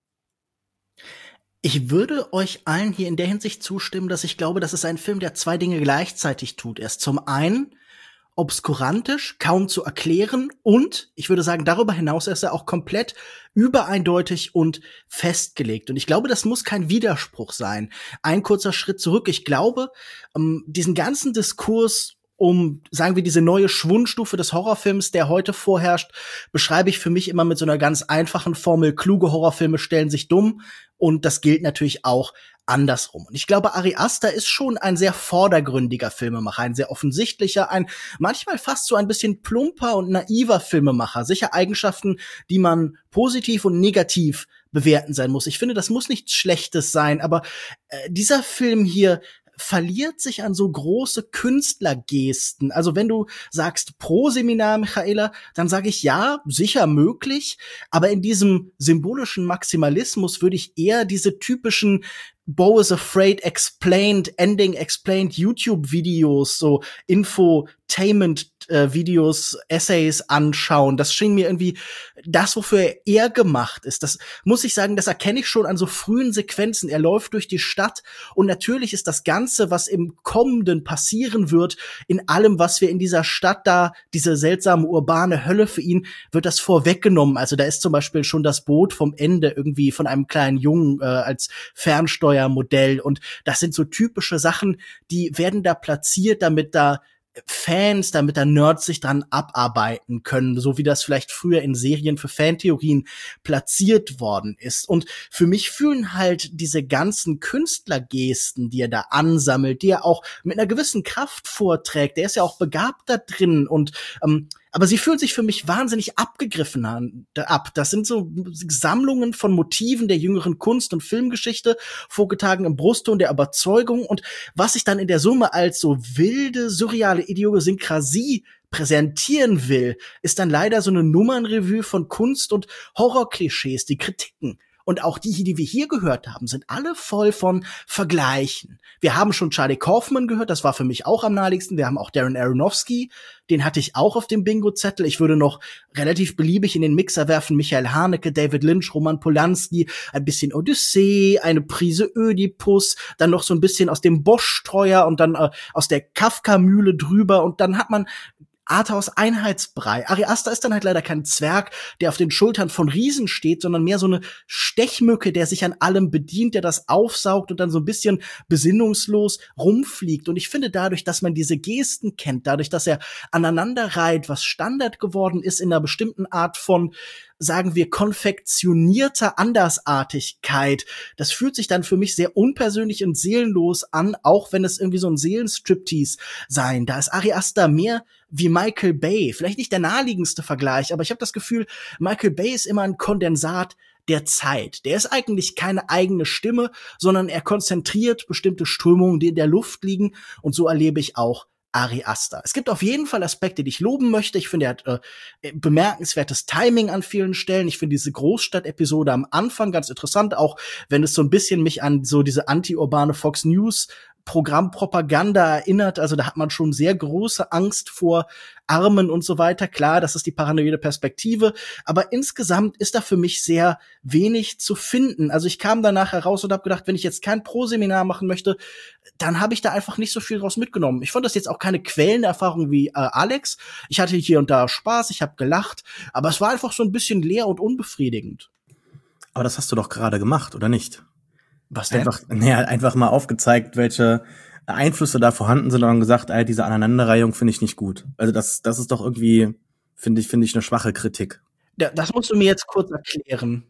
A: Ich würde euch allen hier in der Hinsicht zustimmen, dass ich glaube, das ist ein Film, der zwei Dinge gleichzeitig tut. Er ist zum einen obskurantisch, kaum zu erklären und, ich würde sagen, darüber hinaus ist er auch komplett übereindeutig und festgelegt. Und ich glaube, das muss kein Widerspruch sein. Ein kurzer Schritt zurück. Ich glaube, ähm, diesen ganzen Diskurs um, sagen wir, diese neue Schwundstufe des Horrorfilms, der heute vorherrscht, beschreibe ich für mich immer mit so einer ganz einfachen Formel, kluge Horrorfilme stellen sich dumm. Und das gilt natürlich auch andersrum. Und ich glaube, Ari Aster ist schon ein sehr vordergründiger Filmemacher, ein sehr offensichtlicher, ein manchmal fast so ein bisschen plumper und naiver Filmemacher. Sicher Eigenschaften, die man positiv und negativ bewerten sein muss. Ich finde, das muss nichts Schlechtes sein, aber äh, dieser Film hier verliert sich an so große Künstlergesten. Also wenn du sagst Pro-Seminar, Michaela, dann sage ich ja, sicher möglich, aber in diesem symbolischen Maximalismus würde ich eher diese typischen Bo is Afraid Explained, Ending Explained YouTube-Videos, so Infotainment-Videos, Essays anschauen. Das schien mir irgendwie das, wofür er eher gemacht ist. Das muss ich sagen, das erkenne ich schon an so frühen Sequenzen. Er läuft durch die Stadt und natürlich ist das Ganze, was im Kommenden passieren wird, in allem, was wir in dieser Stadt da, diese seltsame urbane Hölle für ihn, wird das vorweggenommen. Also da ist zum Beispiel schon das Boot vom Ende irgendwie von einem kleinen Jungen äh, als Fernsteuer Modell und das sind so typische Sachen, die werden da platziert, damit da Fans, damit da Nerds sich dran abarbeiten können, so wie das vielleicht früher in Serien für Fantheorien platziert worden ist. Und für mich fühlen halt diese ganzen Künstlergesten, die er da ansammelt, die er auch mit einer gewissen Kraft vorträgt, der ist ja auch begabt da drin und ähm, aber sie fühlen sich für mich wahnsinnig abgegriffen an, ab. Das sind so Sammlungen von Motiven der jüngeren Kunst- und Filmgeschichte, vorgetragen im Brustton der Überzeugung und was sich dann in der Summe als so wilde, surreale Idiosynkrasie präsentieren will, ist dann leider so eine Nummernrevue von Kunst- und Horrorklischees, die Kritiken. Und auch die, die wir hier gehört haben, sind alle voll von Vergleichen. Wir haben schon Charlie Kaufman gehört, das war für mich auch am naheliegendsten. Wir haben auch Darren Aronofsky, den hatte ich auch auf dem Bingo-Zettel. Ich würde noch relativ beliebig in den Mixer werfen, Michael Haneke, David Lynch, Roman Polanski, ein bisschen Odyssee, eine Prise Ödipus, dann noch so ein bisschen aus dem Bosch-Steuer und dann äh, aus der Kafka-Mühle drüber und dann hat man Arthouse Einheitsbrei. Ari Aster ist dann halt leider kein Zwerg, der auf den Schultern von Riesen steht, sondern mehr so eine Stechmücke, der sich an allem bedient, der das aufsaugt und dann so ein bisschen besinnungslos rumfliegt. Und ich finde dadurch, dass man diese Gesten kennt, dadurch, dass er aneinander reiht, was Standard geworden ist in einer bestimmten Art von, sagen wir, konfektionierter Andersartigkeit. Das fühlt sich dann für mich sehr unpersönlich und seelenlos an, auch wenn es irgendwie so ein Seelenstriptease sein. Da ist Ari Aster mehr wie Michael Bay. Vielleicht nicht der naheliegendste Vergleich, aber ich habe das Gefühl, Michael Bay ist immer ein Kondensat der Zeit. Der ist eigentlich keine eigene Stimme, sondern er konzentriert bestimmte Strömungen, die in der Luft liegen. Und so erlebe ich auch Ari Aster. Es gibt auf jeden Fall Aspekte, die ich loben möchte. Ich finde, er hat äh, bemerkenswertes Timing an vielen Stellen. Ich finde diese Großstadt-Episode am Anfang ganz interessant, auch wenn es so ein bisschen mich an so diese anti-urbane Fox News Programmpropaganda erinnert. Also da hat man schon sehr große Angst vor Armen und so weiter. Klar, das ist die paranoide Perspektive. Aber insgesamt ist da für mich sehr wenig zu finden. Also ich kam danach heraus und habe gedacht, wenn ich jetzt kein Pro-Seminar machen möchte, dann habe ich da einfach nicht so viel draus mitgenommen. Ich fand das jetzt auch keine Quellenerfahrung wie äh, Alex. Ich hatte hier und da Spaß, ich habe gelacht. Aber es war einfach so ein bisschen leer und unbefriedigend.
C: Aber das hast du doch gerade gemacht, oder nicht?
A: Was denn?
C: Einfach, naja, einfach mal aufgezeigt, welche Einflüsse da vorhanden sind und dann gesagt, ey, diese Aneinanderreihung finde ich nicht gut. Also das, das ist doch irgendwie, finde ich, finde ich eine schwache Kritik.
A: Ja, das musst du mir jetzt kurz erklären.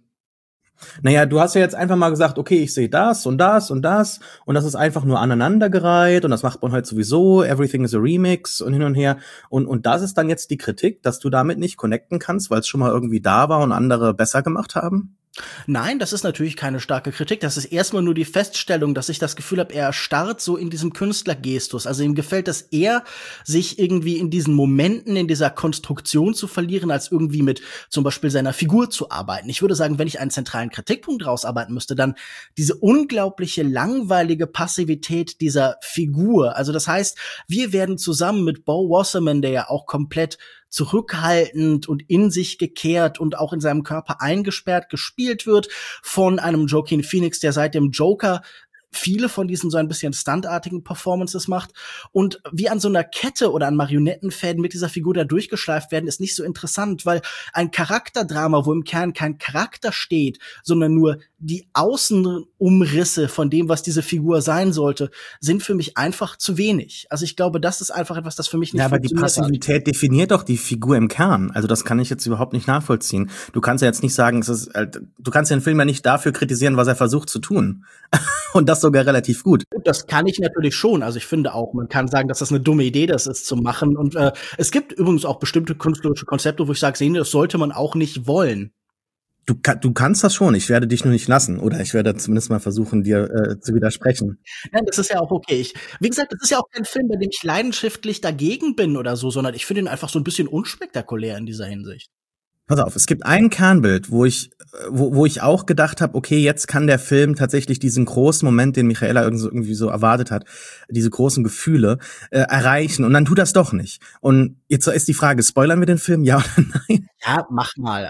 C: Naja, du hast ja jetzt einfach mal gesagt, okay, ich sehe das und das und das und das ist einfach nur aneinandergereiht und das macht man heute sowieso, everything is a remix und hin und her und und das ist dann jetzt die Kritik, dass du damit nicht connecten kannst, weil es schon mal irgendwie da war und andere besser gemacht haben?
A: Nein, das ist natürlich keine starke Kritik. Das ist erstmal nur die Feststellung, dass ich das Gefühl habe, er erstarrt so in diesem Künstlergestus. Also ihm gefällt es eher, sich irgendwie in diesen Momenten, in dieser Konstruktion zu verlieren, als irgendwie mit zum Beispiel seiner Figur zu arbeiten. Ich würde sagen, wenn ich einen zentralen Kritikpunkt rausarbeiten müsste, dann diese unglaubliche, langweilige Passivität dieser Figur. Also das heißt, wir werden zusammen mit Bo Wasserman, der ja auch komplett zurückhaltend und in sich gekehrt und auch in seinem Körper eingesperrt gespielt wird von einem Joaquin Phoenix, der seit dem Joker viele von diesen so ein bisschen stuntartigen Performances macht. Und wie an so einer Kette oder an Marionettenfäden mit dieser Figur da durchgeschleift werden, ist nicht so interessant, weil ein Charakterdrama, wo im Kern kein Charakter steht, sondern nur die Außenumrisse von dem, was diese Figur sein sollte, sind für mich einfach zu wenig. Also ich glaube, das ist einfach etwas, das für mich nicht funktioniert.
C: Ja, aber die Passivität definiert doch die Figur im Kern. Also das kann ich jetzt überhaupt nicht nachvollziehen. Du kannst ja jetzt nicht sagen, es ist, du kannst den Film ja nicht dafür kritisieren, was er versucht zu tun. Und das sogar relativ gut.
A: Das kann ich natürlich schon. Also ich finde auch, man kann sagen, dass das eine dumme Idee das ist zu machen. Und äh, es gibt übrigens auch bestimmte künstlerische Konzepte, wo ich sage, sehen, das sollte man auch nicht wollen.
C: Du, du kannst das schon. Ich werde dich nur nicht lassen. Oder ich werde zumindest mal versuchen, dir äh, zu widersprechen.
A: Nein, das ist ja auch okay. Ich, wie gesagt, das ist ja auch kein Film, bei dem ich leidenschaftlich dagegen bin oder so, sondern ich finde ihn einfach so ein bisschen unspektakulär in dieser Hinsicht.
C: Pass auf, es gibt ein Kernbild, wo ich wo, wo ich auch gedacht habe, okay, jetzt kann der Film tatsächlich diesen großen Moment, den Michaela irgendwie so erwartet hat, diese großen Gefühle äh, erreichen. Und dann tut das doch nicht. Und jetzt ist die Frage, spoilern wir den Film, ja oder nein?
A: Ja, mach mal, also.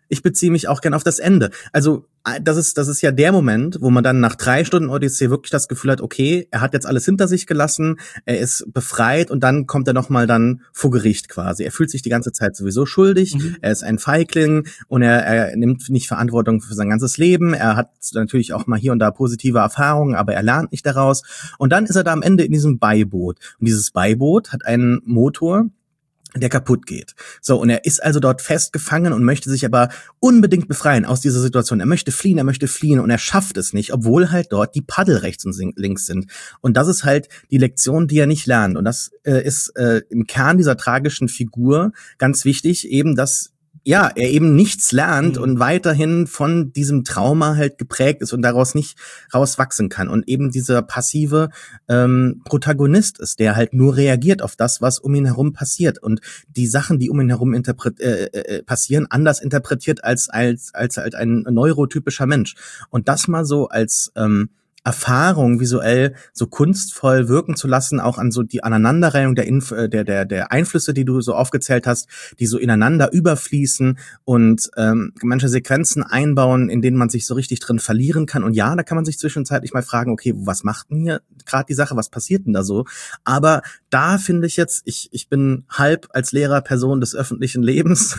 C: ich beziehe mich auch gern auf das Ende. Also das ist das ist ja der Moment, wo man dann nach drei Stunden Odyssee wirklich das Gefühl hat, okay, er hat jetzt alles hinter sich gelassen, er ist befreit und dann kommt er nochmal dann vor Gericht quasi. Er fühlt sich die ganze Zeit sowieso schuldig, mhm. er ist ein Feigling und er, er nimmt nicht Verantwortung für sein ganzes Leben. Er hat natürlich auch mal hier und da positive Erfahrungen, aber er lernt nicht daraus. Und dann ist er da am Ende in diesem Beiboot. Und dieses Beiboot hat einen Motor, der kaputt geht. So, und er ist also dort festgefangen und möchte sich aber unbedingt befreien aus dieser Situation. Er möchte fliehen, er möchte fliehen und er schafft es nicht, obwohl halt dort die Paddel rechts und links sind. Und das ist halt die Lektion, die er nicht lernt. Und das äh, ist äh, im Kern dieser tragischen Figur ganz wichtig, eben, dass ja, er eben nichts lernt mhm. und weiterhin von diesem Trauma halt geprägt ist und daraus nicht rauswachsen kann und eben dieser passive ähm, Protagonist ist, der halt nur reagiert auf das, was um ihn herum passiert und die Sachen, die um ihn herum interpret- äh, äh, passieren, anders interpretiert als als als halt ein neurotypischer Mensch. Und das mal so als ähm, Erfahrung visuell so kunstvoll wirken zu lassen, auch an so die Aneinanderreihung der, Inf- der der der Einflüsse, die du so aufgezählt hast, die so ineinander überfließen und ähm, manche Sequenzen einbauen, in denen man sich so richtig drin verlieren kann. Und ja, da kann man sich zwischenzeitlich mal fragen, okay, was macht denn hier gerade die Sache, was passiert denn da so? Aber da finde ich jetzt, ich ich bin halb als Lehrerperson des öffentlichen Lebens,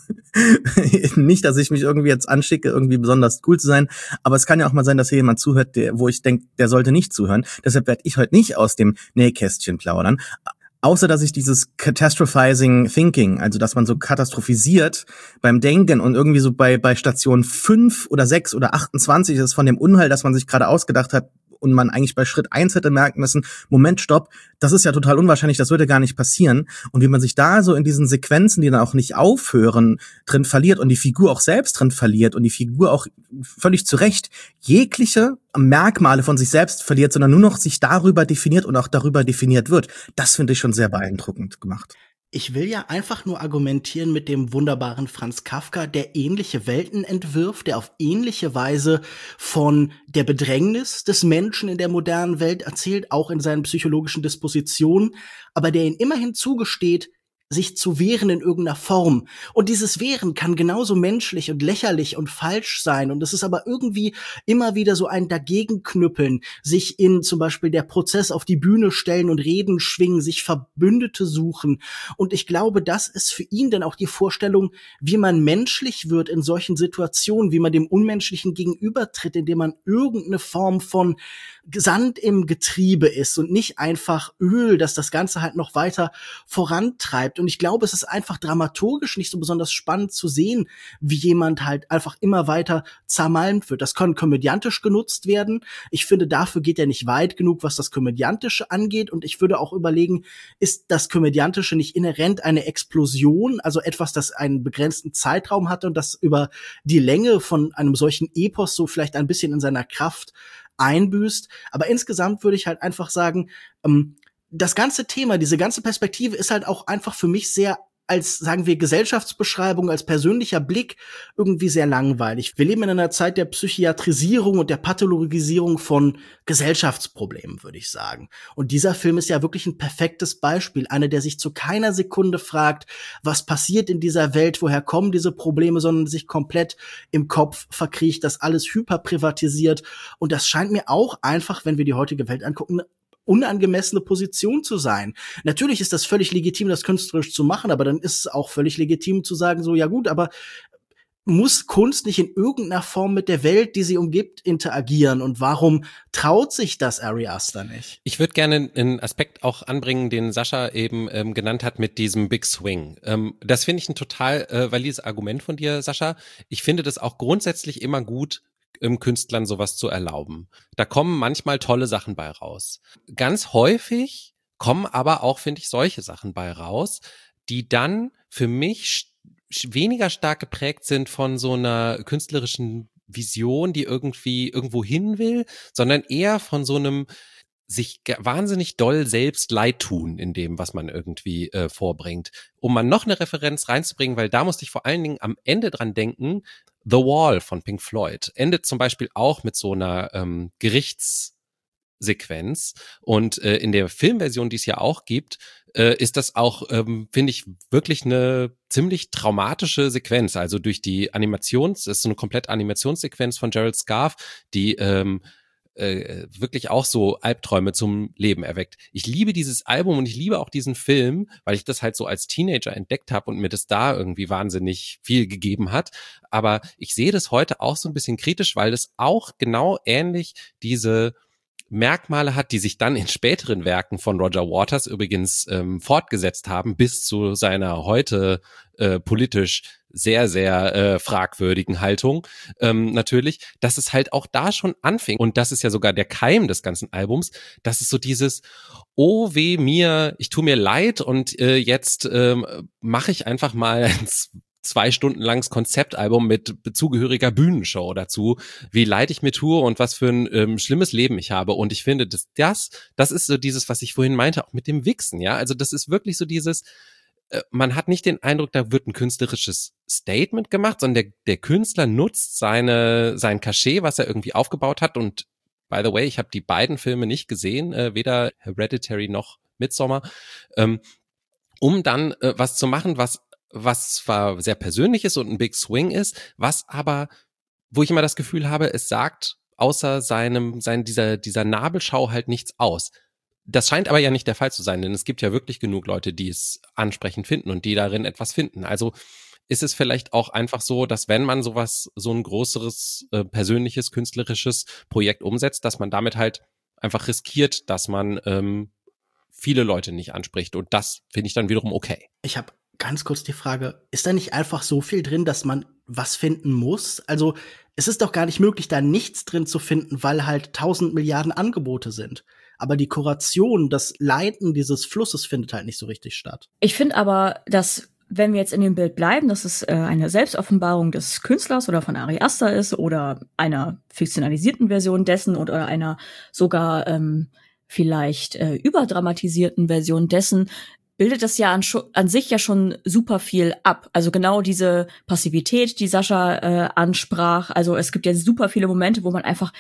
C: nicht, dass ich mich irgendwie jetzt anschicke, irgendwie besonders cool zu sein, aber es kann ja auch mal sein, dass hier jemand zuhört, der, wo ich denke, der sollte nicht zuhören. Deshalb werde ich heute nicht aus dem Nähkästchen plaudern. Außer, dass ich dieses Catastrophizing Thinking, also dass man so katastrophisiert beim Denken und irgendwie so bei bei Station fünf oder sechs oder achtundzwanzig ist von dem Unheil, das man sich gerade ausgedacht hat, und man eigentlich bei Schritt eins hätte merken müssen, Moment, stopp, das ist ja total unwahrscheinlich, das würde gar nicht passieren. Und wie man sich da so in diesen Sequenzen, die dann auch nicht aufhören, drin verliert und die Figur auch selbst drin verliert und die Figur auch völlig zu Recht jegliche Merkmale von sich selbst verliert, sondern nur noch sich darüber definiert und auch darüber definiert wird, das finde ich schon sehr beeindruckend gemacht.
A: Ich will ja einfach nur argumentieren mit dem wunderbaren Franz Kafka, der ähnliche Welten entwirft, der auf ähnliche Weise von der Bedrängnis des Menschen in der modernen Welt erzählt, auch in seinen psychologischen Dispositionen, aber der ihn immerhin zugesteht, sich zu wehren in irgendeiner Form. Und dieses Wehren kann genauso menschlich und lächerlich und falsch sein. Und es ist aber irgendwie immer wieder so ein Dagegenknüppeln, sich in zum Beispiel der Prozess auf die Bühne stellen und Reden schwingen, sich Verbündete suchen. Und ich glaube, das ist für ihn dann auch die Vorstellung, wie man menschlich wird in solchen Situationen, wie man dem Unmenschlichen gegenübertritt, indem man irgendeine Form von Sand im Getriebe ist und nicht einfach Öl, das das Ganze halt noch weiter vorantreibt. Und ich glaube, es ist einfach dramaturgisch nicht so besonders spannend zu sehen, wie jemand halt einfach immer weiter zermalmt wird. Das kann komödiantisch genutzt werden. Ich finde, dafür geht er nicht weit genug, was das Komödiantische angeht. Und ich würde auch überlegen, ist das Komödiantische nicht inhärent eine Explosion, also etwas, das einen begrenzten Zeitraum hatte und das über die Länge von einem solchen Epos so vielleicht ein bisschen in seiner Kraft einbüßt. Aber insgesamt würde ich halt einfach sagen, ähm, das ganze Thema, diese ganze Perspektive ist halt auch einfach für mich sehr als, sagen wir, Gesellschaftsbeschreibung, als persönlicher Blick irgendwie sehr langweilig. Wir leben in einer Zeit der Psychiatrisierung und der Pathologisierung von Gesellschaftsproblemen, würde ich sagen. Und dieser Film ist ja wirklich ein perfektes Beispiel. Einer, der sich zu keiner Sekunde fragt, was passiert in dieser Welt, woher kommen diese Probleme, sondern sich komplett im Kopf verkriecht, das alles hyperprivatisiert. Und das scheint mir auch einfach, wenn wir die heutige Welt angucken, unangemessene Position zu sein. Natürlich ist das völlig legitim, das künstlerisch zu machen, aber dann ist es auch völlig legitim zu sagen, so, ja gut, aber muss Kunst nicht in irgendeiner Form mit der Welt, die sie umgibt, interagieren? Und warum traut sich das Ari Aster nicht?
D: Ich würde gerne einen Aspekt auch anbringen, den Sascha eben ähm, genannt hat mit diesem Big Swing. Ähm, das finde ich ein total äh, valides Argument von dir, Sascha. Ich finde das auch grundsätzlich immer gut, im Künstlern sowas zu erlauben. Da kommen manchmal tolle Sachen bei raus. Ganz häufig kommen aber auch, finde ich, solche Sachen bei raus, die dann für mich st- weniger stark geprägt sind von so einer künstlerischen Vision, die irgendwie irgendwo hin will, sondern eher von so einem sich ge- wahnsinnig doll selbst leid tun in dem, was man irgendwie äh, vorbringt. Um mal noch eine Referenz reinzubringen, weil da musste ich vor allen Dingen am Ende dran denken, The Wall von Pink Floyd endet zum Beispiel auch mit so einer ähm, Gerichts Sequenz. Und äh, in der Filmversion, die es ja auch gibt, äh, ist das auch, ähm, finde ich, wirklich eine ziemlich traumatische Sequenz. Also durch die Animations, es ist so eine komplett Animationssequenz von Gerald Scarfe, die ähm, äh, wirklich auch so Albträume zum Leben erweckt. Ich liebe dieses Album und ich liebe auch diesen Film, weil ich das halt so als Teenager entdeckt habe und mir das da irgendwie wahnsinnig viel gegeben hat. Aber ich sehe das heute auch so ein bisschen kritisch, weil das auch genau ähnlich diese Merkmale hat, die sich dann in späteren Werken von Roger Waters übrigens ähm, fortgesetzt haben, bis zu seiner heute äh, politisch sehr, sehr äh, fragwürdigen Haltung ähm, natürlich, dass es halt auch da schon anfing. Und das ist ja sogar der Keim des ganzen Albums, dass es so dieses, oh weh mir, ich tue mir leid und äh, jetzt ähm, mache ich einfach mal ein zwei Stunden langes Konzeptalbum mit zugehöriger Bühnenshow dazu, wie leid ich mir tue und was für ein ähm, schlimmes Leben ich habe. Und ich finde, dass das, das ist so dieses, was ich vorhin meinte, auch mit dem Wichsen, ja. Also das ist wirklich so dieses, äh, man hat nicht den Eindruck, da wird ein künstlerisches Statement gemacht, sondern der, der Künstler nutzt seine, sein Cachet, was er irgendwie aufgebaut hat. Und by the way, ich habe die beiden Filme nicht gesehen, äh, weder Hereditary noch Midsommar, ähm, um dann äh, was zu machen, was was zwar sehr persönlich ist und ein Big Swing ist, was aber, wo ich immer das Gefühl habe, es sagt außer seinem, sein, dieser, dieser Nabelschau halt nichts aus. Das scheint aber ja nicht der Fall zu sein, denn es gibt ja wirklich genug Leute, die es ansprechend finden und die darin etwas finden. Also ist es vielleicht auch einfach so, dass wenn man sowas, so ein größeres, äh, persönliches, künstlerisches Projekt umsetzt, dass man damit halt einfach riskiert, dass man ähm, viele Leute nicht anspricht. Und das finde ich dann wiederum okay.
A: Ich habe ganz kurz die Frage, ist da nicht einfach so viel drin, dass man was finden muss? Also es ist doch gar nicht möglich, da nichts drin zu finden, weil halt tausend Milliarden Angebote sind. Aber die Kuration, das Leiten dieses Flusses findet halt nicht so richtig statt.
B: Ich finde aber, dass, wenn wir jetzt in dem Bild bleiben, dass es äh, eine Selbstoffenbarung des Künstlers oder von Ari Aster ist oder einer fiktionalisierten Version dessen oder einer sogar ähm, vielleicht äh, überdramatisierten Version dessen, bildet das ja an, an sich ja schon super viel ab. Also genau diese Passivität, die Sascha äh, ansprach. Also es gibt ja super viele Momente, wo man einfach,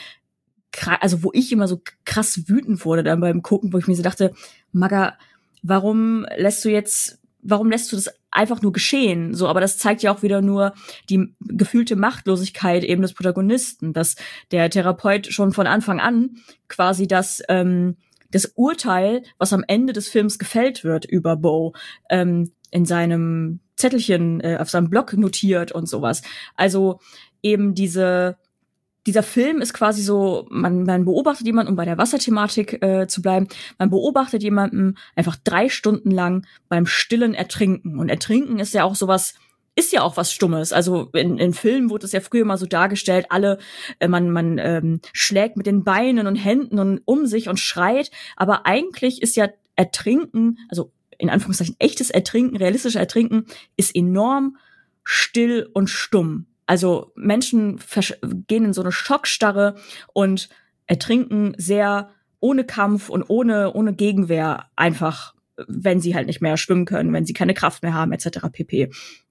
B: also wo ich immer so krass wütend wurde dann beim Gucken, wo ich mir so dachte, Magga, warum lässt du jetzt, warum lässt du das einfach nur geschehen? So, aber das zeigt ja auch wieder nur die gefühlte Machtlosigkeit eben des Protagonisten, dass der Therapeut schon von Anfang an quasi das ähm, das Urteil, was am Ende des Films gefällt wird über Bo, ähm, in seinem Zettelchen äh, auf seinem Blog notiert und sowas. Also eben diese dieser Film ist quasi so, man, man beobachtet jemanden, um bei der Wasserthematik äh, zu bleiben, man beobachtet jemanden einfach drei Stunden lang beim stillen Ertrinken. Und Ertrinken ist ja auch sowas, ist ja auch was Stummes. Also in, in Filmen wurde es ja früher mal so dargestellt, alle, äh, man, man ähm, schlägt mit den Beinen und Händen und um sich und schreit. Aber eigentlich ist ja Ertrinken, also in Anführungszeichen echtes Ertrinken, realistisches Ertrinken, ist enorm still und stumm. Also Menschen gehen in so eine Schockstarre und ertrinken sehr ohne Kampf und ohne, ohne Gegenwehr einfach, wenn sie halt nicht mehr schwimmen können, wenn sie keine Kraft mehr haben, et cetera pp.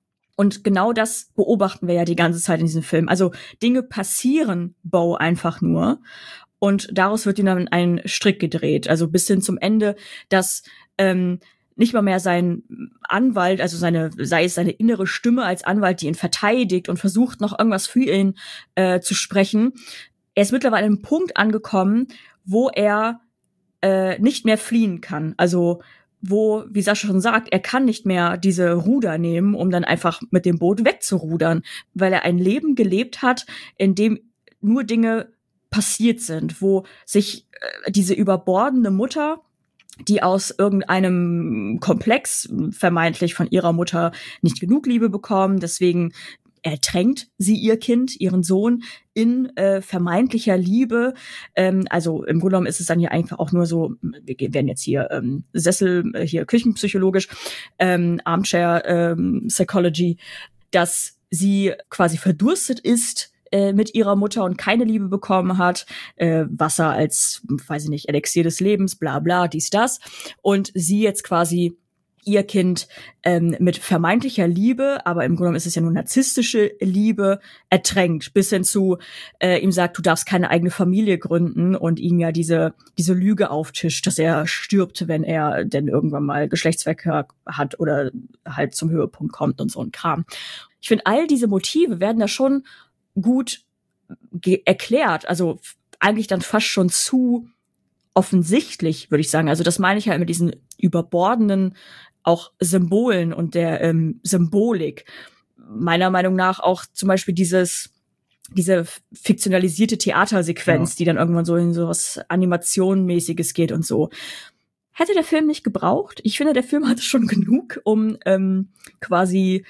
B: Und genau das beobachten wir ja die ganze Zeit in diesem Film. Also Dinge passieren Bo einfach nur und daraus wird ihm dann ein Strick gedreht. Also bis hin zum Ende, dass ähm, nicht mal mehr sein Anwalt, also seine, sei es seine innere Stimme als Anwalt, die ihn verteidigt und versucht noch irgendwas für ihn äh, zu sprechen. Er ist mittlerweile an einem Punkt angekommen, wo er äh, nicht mehr fliehen kann. Also wo, wie Sascha schon sagt, er kann nicht mehr diese Ruder nehmen, um dann einfach mit dem Boot wegzurudern, weil er ein Leben gelebt hat, in dem nur Dinge passiert sind, wo sich äh, diese überbordende Mutter, die aus irgendeinem Komplex vermeintlich von ihrer Mutter nicht genug Liebe bekommen, deswegen ertränkt sie ihr Kind, ihren Sohn, in äh, vermeintlicher Liebe. Ähm, also im Grunde genommen ist es dann hier einfach auch nur so, wir werden jetzt hier ähm, Sessel, äh, hier küchenpsychologisch, ähm, Armchair ähm, Psychology, dass sie quasi verdurstet ist äh, mit ihrer Mutter und keine Liebe bekommen hat. Äh, Wasser als, weiß ich nicht, Elixier des Lebens, bla bla, dies, das. Und sie jetzt quasi ihr Kind ähm, mit vermeintlicher Liebe, aber im Grunde genommen ist es ja nur narzisstische Liebe, ertränkt, bis hin zu äh, ihm sagt, du darfst keine eigene Familie gründen und ihm ja diese diese Lüge auftischt, dass er stirbt, wenn er denn irgendwann mal Geschlechtsverkehr hat oder halt zum Höhepunkt kommt und so ein Kram. Ich finde, all diese Motive werden da schon gut ge- erklärt, also eigentlich dann fast schon zu offensichtlich, würde ich sagen. Also das meine ich halt mit diesen überbordenden auch Symbolen und der ähm, Symbolik. Meiner Meinung nach auch zum Beispiel dieses diese fiktionalisierte Theatersequenz, ja, die dann irgendwann so in so was Animationmäßiges geht und so. Hätte der Film nicht gebraucht. Ich finde, der Film hatte schon genug, um ähm, quasi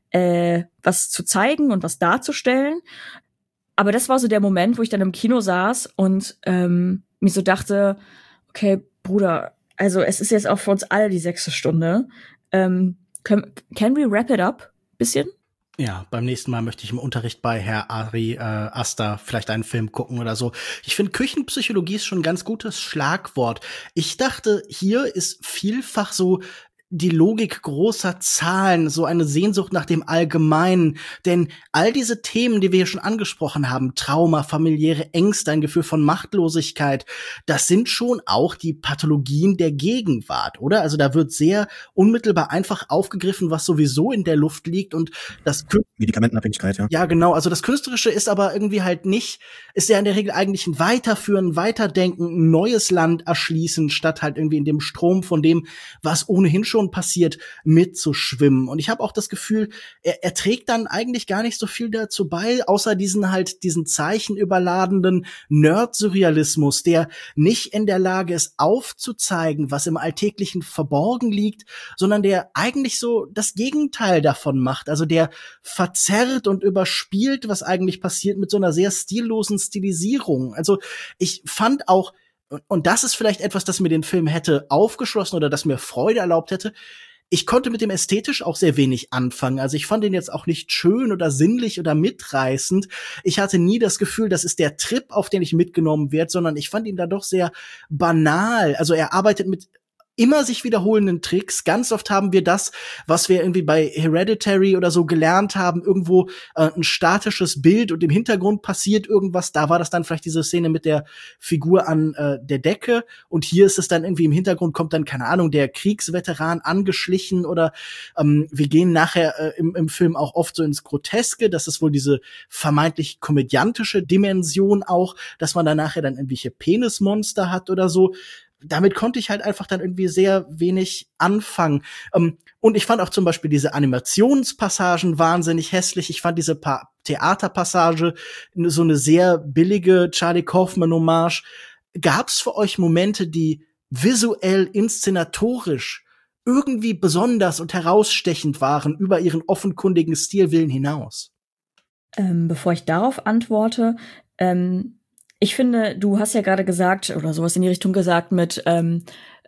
B: äh, was zu zeigen und was darzustellen. Aber das war so der Moment, wo ich dann im Kino saß und ähm, mir so dachte, okay, Bruder, also es ist jetzt auch für uns alle die sechste Stunde. Ähm, can, can we wrap it up? Bisschen?
A: Ja, beim nächsten Mal möchte ich im Unterricht bei Herr Ari äh, Aster vielleicht einen Film gucken oder so. Ich finde, Küchenpsychologie ist schon ein ganz gutes Schlagwort. Ich dachte, hier ist vielfach so die Logik großer Zahlen, so eine Sehnsucht nach dem Allgemeinen. Denn all diese Themen, die wir hier schon angesprochen haben, Trauma, familiäre Ängste, ein Gefühl von Machtlosigkeit, das sind schon auch die Pathologien der Gegenwart, oder? Also da wird sehr unmittelbar einfach aufgegriffen, was sowieso in der Luft liegt und das
C: Medikamentenabhängigkeit, ja.
A: Ja, genau. Also das Künstlerische ist aber irgendwie halt nicht, ist ja in der Regel eigentlich ein Weiterführen, Weiterdenken, ein neues Land erschließen, statt halt irgendwie in dem Strom von dem, was ohnehin schon passiert, mitzuschwimmen. Und ich habe auch das Gefühl, er, er trägt dann eigentlich gar nicht so viel dazu bei, außer diesen halt, diesen zeichenüberladenen Nerd-Surrealismus, der nicht in der Lage ist, aufzuzeigen, was im Alltäglichen verborgen liegt, sondern der eigentlich so das Gegenteil davon macht. Also der verzerrt und überspielt, was eigentlich passiert, mit so einer sehr stillosen Stilisierung. Also ich fand auch, und das ist vielleicht etwas, das mir den Film hätte aufgeschlossen oder das mir Freude erlaubt hätte, ich konnte mit dem ästhetisch auch sehr wenig anfangen. Also ich fand ihn jetzt auch nicht schön oder sinnlich oder mitreißend. Ich hatte nie das Gefühl, das ist der Trip, auf den ich mitgenommen werde, sondern ich fand ihn da doch sehr banal. Also er arbeitet mit immer sich wiederholenden Tricks. Ganz oft haben wir das, was wir irgendwie bei Hereditary oder so gelernt haben, irgendwo äh, ein statisches Bild und im Hintergrund passiert irgendwas. Da war das dann vielleicht diese Szene mit der Figur an äh, der Decke und hier ist es dann irgendwie im Hintergrund kommt dann, keine Ahnung, der Kriegsveteran angeschlichen oder ähm, wir gehen nachher äh, im, im Film auch oft so ins Groteske. Das ist wohl diese vermeintlich komödiantische Dimension auch, dass man da nachher dann irgendwelche Penismonster hat oder so. Damit konnte ich halt einfach dann irgendwie sehr wenig anfangen. Ähm, und ich fand auch zum Beispiel diese Animationspassagen wahnsinnig hässlich. Ich fand diese pa- Theaterpassage so eine sehr billige Charlie Kaufman-Hommage. Gab's für euch Momente, die visuell, inszenatorisch irgendwie besonders und herausstechend waren über ihren offenkundigen Stilwillen hinaus?
B: Ähm, bevor ich darauf antworte, ähm ich finde, du hast ja gerade gesagt, oder sowas in die Richtung gesagt, mit, ähm,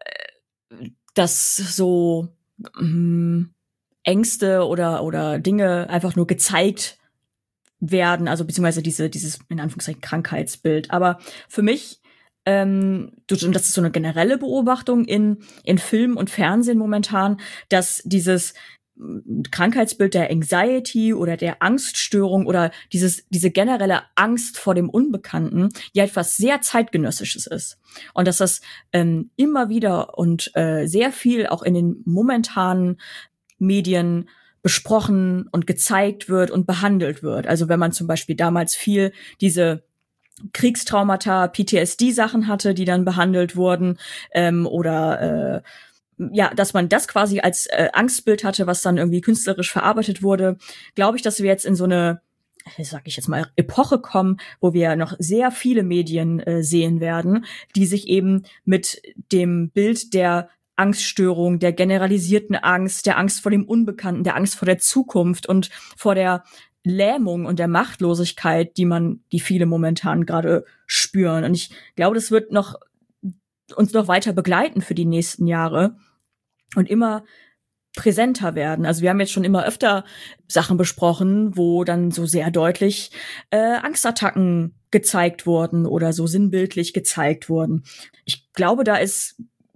B: dass so ähm, Ängste oder oder Dinge einfach nur gezeigt werden, also beziehungsweise diese dieses in Anführungszeichen Krankheitsbild. Aber für mich, ähm, und das ist so eine generelle Beobachtung in in Film und Fernsehen momentan, dass dieses Krankheitsbild der Anxiety oder der Angststörung oder dieses diese generelle Angst vor dem Unbekannten ja etwas sehr zeitgenössisches ist und dass das ähm, immer wieder und äh, sehr viel auch in den momentanen Medien besprochen und gezeigt wird und behandelt wird. Also wenn man zum Beispiel damals viel diese Kriegstraumata, P T S D-Sachen hatte, die dann behandelt wurden, ähm, oder äh, ja, dass man das quasi als äh, Angstbild hatte, was dann irgendwie künstlerisch verarbeitet wurde, glaube ich, dass wir jetzt in so eine, sag ich jetzt mal, Epoche kommen, wo wir noch sehr viele Medien äh, sehen werden, die sich eben mit dem Bild der Angststörung, der generalisierten Angst, der Angst vor dem Unbekannten, der Angst vor der Zukunft und vor der Lähmung und der Machtlosigkeit, die man, die viele momentan gerade spüren. Und ich glaube, das wird noch uns noch weiter begleiten für die nächsten Jahre und immer präsenter werden. Also wir haben jetzt schon immer öfter Sachen besprochen, wo dann so sehr deutlich äh, Angstattacken gezeigt wurden oder so sinnbildlich gezeigt wurden. Ich glaube, da ist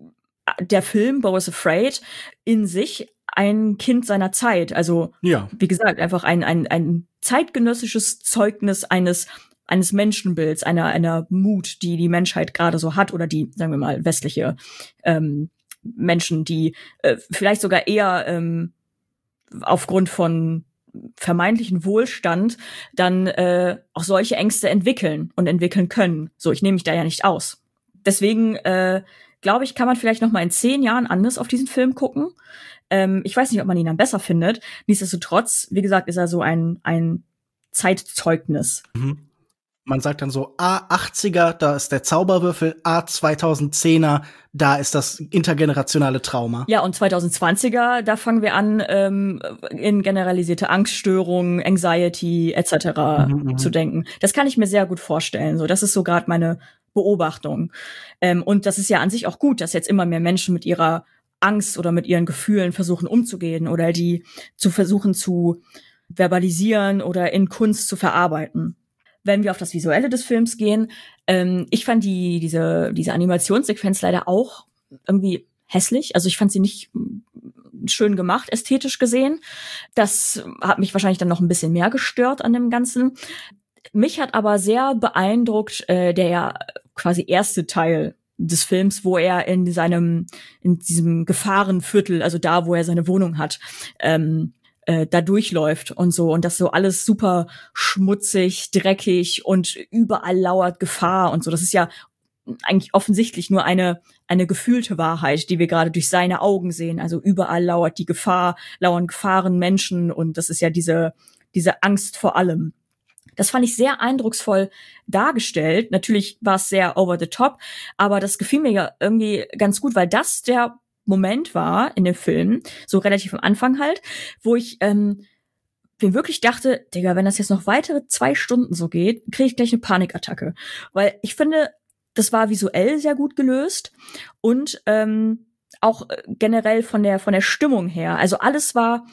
B: der Film Beau is Afraid in sich ein Kind seiner Zeit. Also,
A: ja.
B: wie gesagt, einfach ein, ein, ein zeitgenössisches Zeugnis eines eines Menschenbilds, einer einer Mut, die die Menschheit gerade so hat, oder die, sagen wir mal, westliche ähm, Menschen, die äh, vielleicht sogar eher ähm, aufgrund von vermeintlichen Wohlstand dann äh, auch solche Ängste entwickeln und entwickeln können. So, ich nehme mich da ja nicht aus. Deswegen äh, glaube ich, kann man vielleicht noch mal in zehn Jahren anders auf diesen Film gucken. Ähm, ich weiß nicht, ob man ihn dann besser findet. Nichtsdestotrotz, wie gesagt, ist er so ein ein Zeitzeugnis.
A: Mhm. Man sagt dann so, A achtziger, da ist der Zauberwürfel, A zweitausendzehner, da ist das intergenerationale Trauma.
B: Ja, und zweitausendzwanziger, da fangen wir an, ähm, in generalisierte Angststörungen, Anxiety et cetera mhm, zu denken. Das kann ich mir sehr gut vorstellen. So, das ist so gerade meine Beobachtung. Ähm, und das ist ja an sich auch gut, dass jetzt immer mehr Menschen mit ihrer Angst oder mit ihren Gefühlen versuchen umzugehen oder die zu versuchen zu verbalisieren oder in Kunst zu verarbeiten. Wenn wir auf das Visuelle des Films gehen, ähm, ich fand die diese diese Animationssequenz leider auch irgendwie hässlich. Also ich fand sie nicht schön gemacht, ästhetisch gesehen. Das hat mich wahrscheinlich dann noch ein bisschen mehr gestört an dem Ganzen. Mich hat aber sehr beeindruckt äh, der ja quasi erste Teil des Films, wo er in seinem in diesem Gefahrenviertel, also da, wo er seine Wohnung hat, ähm, Äh, da durchläuft und so, und das so alles super schmutzig, dreckig und überall lauert Gefahr und so. Das ist ja eigentlich offensichtlich nur eine eine gefühlte Wahrheit, die wir gerade durch seine Augen sehen. Also überall lauert die Gefahr, lauern Gefahren, Menschen, und das ist ja diese diese Angst vor allem. Das fand ich sehr eindrucksvoll dargestellt. Natürlich war es sehr over the top, aber das gefiel mir ja irgendwie ganz gut, weil das der Moment war in dem Film, so relativ am Anfang halt, wo ich ähm, mir wirklich dachte, Digga, wenn das jetzt noch weitere zwei Stunden so geht, kriege ich gleich eine Panikattacke. Weil ich finde, das war visuell sehr gut gelöst und ähm, auch generell von der von der Stimmung her. Also alles war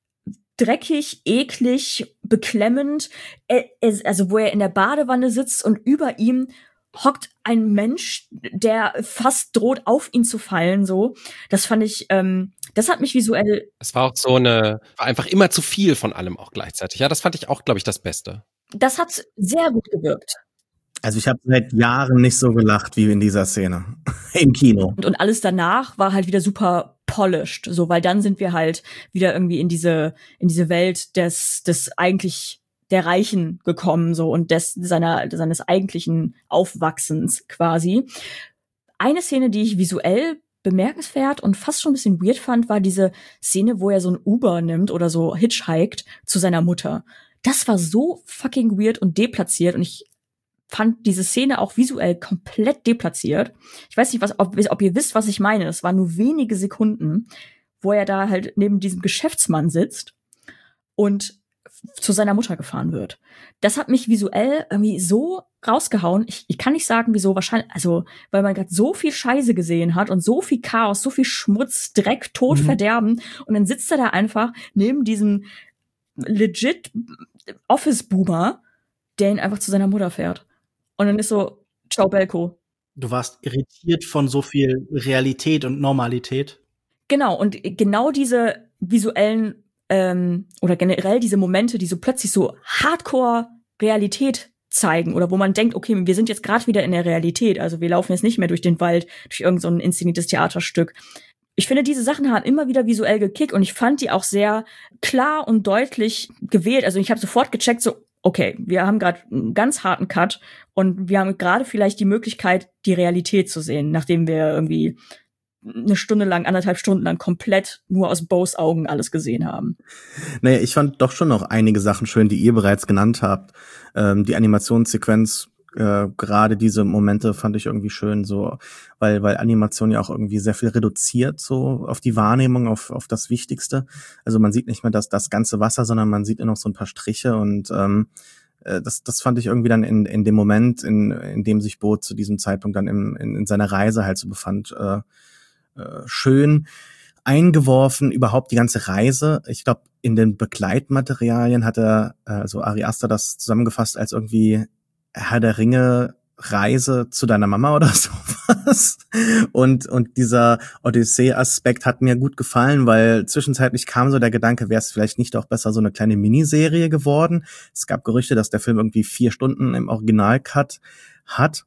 B: dreckig, eklig, beklemmend. Also wo er in der Badewanne sitzt und über ihm hockt ein Mensch, der fast droht, auf ihn zu fallen, so. Das fand ich, ähm, das hat mich visuell.
D: Es war auch so eine, war einfach immer zu viel von allem auch gleichzeitig. Ja, das fand ich auch, glaube ich, das Beste.
B: Das hat sehr gut gewirkt.
C: Also ich habe seit Jahren nicht so gelacht wie in dieser Szene im Kino.
B: Und, und alles danach war halt wieder super polished, so, weil dann sind wir halt wieder irgendwie in diese, in diese Welt des, des eigentlich der Reichen gekommen, so, und des, seiner, seines eigentlichen Aufwachsens quasi. Eine Szene, die ich visuell bemerkenswert und fast schon ein bisschen weird fand, war diese Szene, wo er so ein Uber nimmt oder so hitchhiked zu seiner Mutter. Das war so fucking weird und deplatziert, und ich fand diese Szene auch visuell komplett deplatziert. Ich weiß nicht, was, ob, ob ihr wisst, was ich meine. Es waren nur wenige Sekunden, wo er da halt neben diesem Geschäftsmann sitzt und zu seiner Mutter gefahren wird. Das hat mich visuell irgendwie so rausgehauen. Ich, ich kann nicht sagen, wieso, wahrscheinlich, also, weil man gerade so viel Scheiße gesehen hat und so viel Chaos, so viel Schmutz, Dreck, Tod, mhm. Verderben, und dann sitzt er da einfach neben diesem legit Office-Boomer, der ihn einfach zu seiner Mutter fährt. Und dann ist so, ciao Belko.
A: Du warst irritiert von so viel Realität und Normalität.
B: Genau, und genau diese visuellen ähm, oder generell diese Momente, die so plötzlich so Hardcore-Realität zeigen, oder wo man denkt, okay, wir sind jetzt gerade wieder in der Realität, also wir laufen jetzt nicht mehr durch den Wald, durch irgend so ein inszeniertes Theaterstück. Ich finde, diese Sachen haben immer wieder visuell gekickt, und ich fand die auch sehr klar und deutlich gewählt. Also ich habe sofort gecheckt, so, okay, wir haben gerade einen ganz harten Cut und wir haben gerade vielleicht die Möglichkeit, die Realität zu sehen, nachdem wir irgendwie eine Stunde lang, anderthalb Stunden lang komplett nur aus Bows Augen alles gesehen haben.
C: Naja, ich fand doch schon noch einige Sachen schön, die ihr bereits genannt habt. Ähm, die Animationssequenz, äh, gerade diese Momente fand ich irgendwie schön, so, weil weil Animation ja auch irgendwie sehr viel reduziert, so auf die Wahrnehmung, auf auf das Wichtigste. Also man sieht nicht mehr das das ganze Wasser, sondern man sieht nur noch so ein paar Striche, und ähm, das das fand ich irgendwie dann in in dem Moment, in in dem sich Bo zu diesem Zeitpunkt dann im, in in seiner Reise halt so befand, äh, äh, schön eingeworfen, überhaupt die ganze Reise. Ich glaube, in den Begleitmaterialien hat er, also Ari Aster, das zusammengefasst als irgendwie Herr der Ringe Reise zu deiner Mama oder sowas. Und, und dieser Odyssee-Aspekt hat mir gut gefallen, weil zwischenzeitlich kam so der Gedanke, wäre es vielleicht nicht auch besser so eine kleine Miniserie geworden. Es gab Gerüchte, dass der Film irgendwie vier Stunden im Originalcut hat.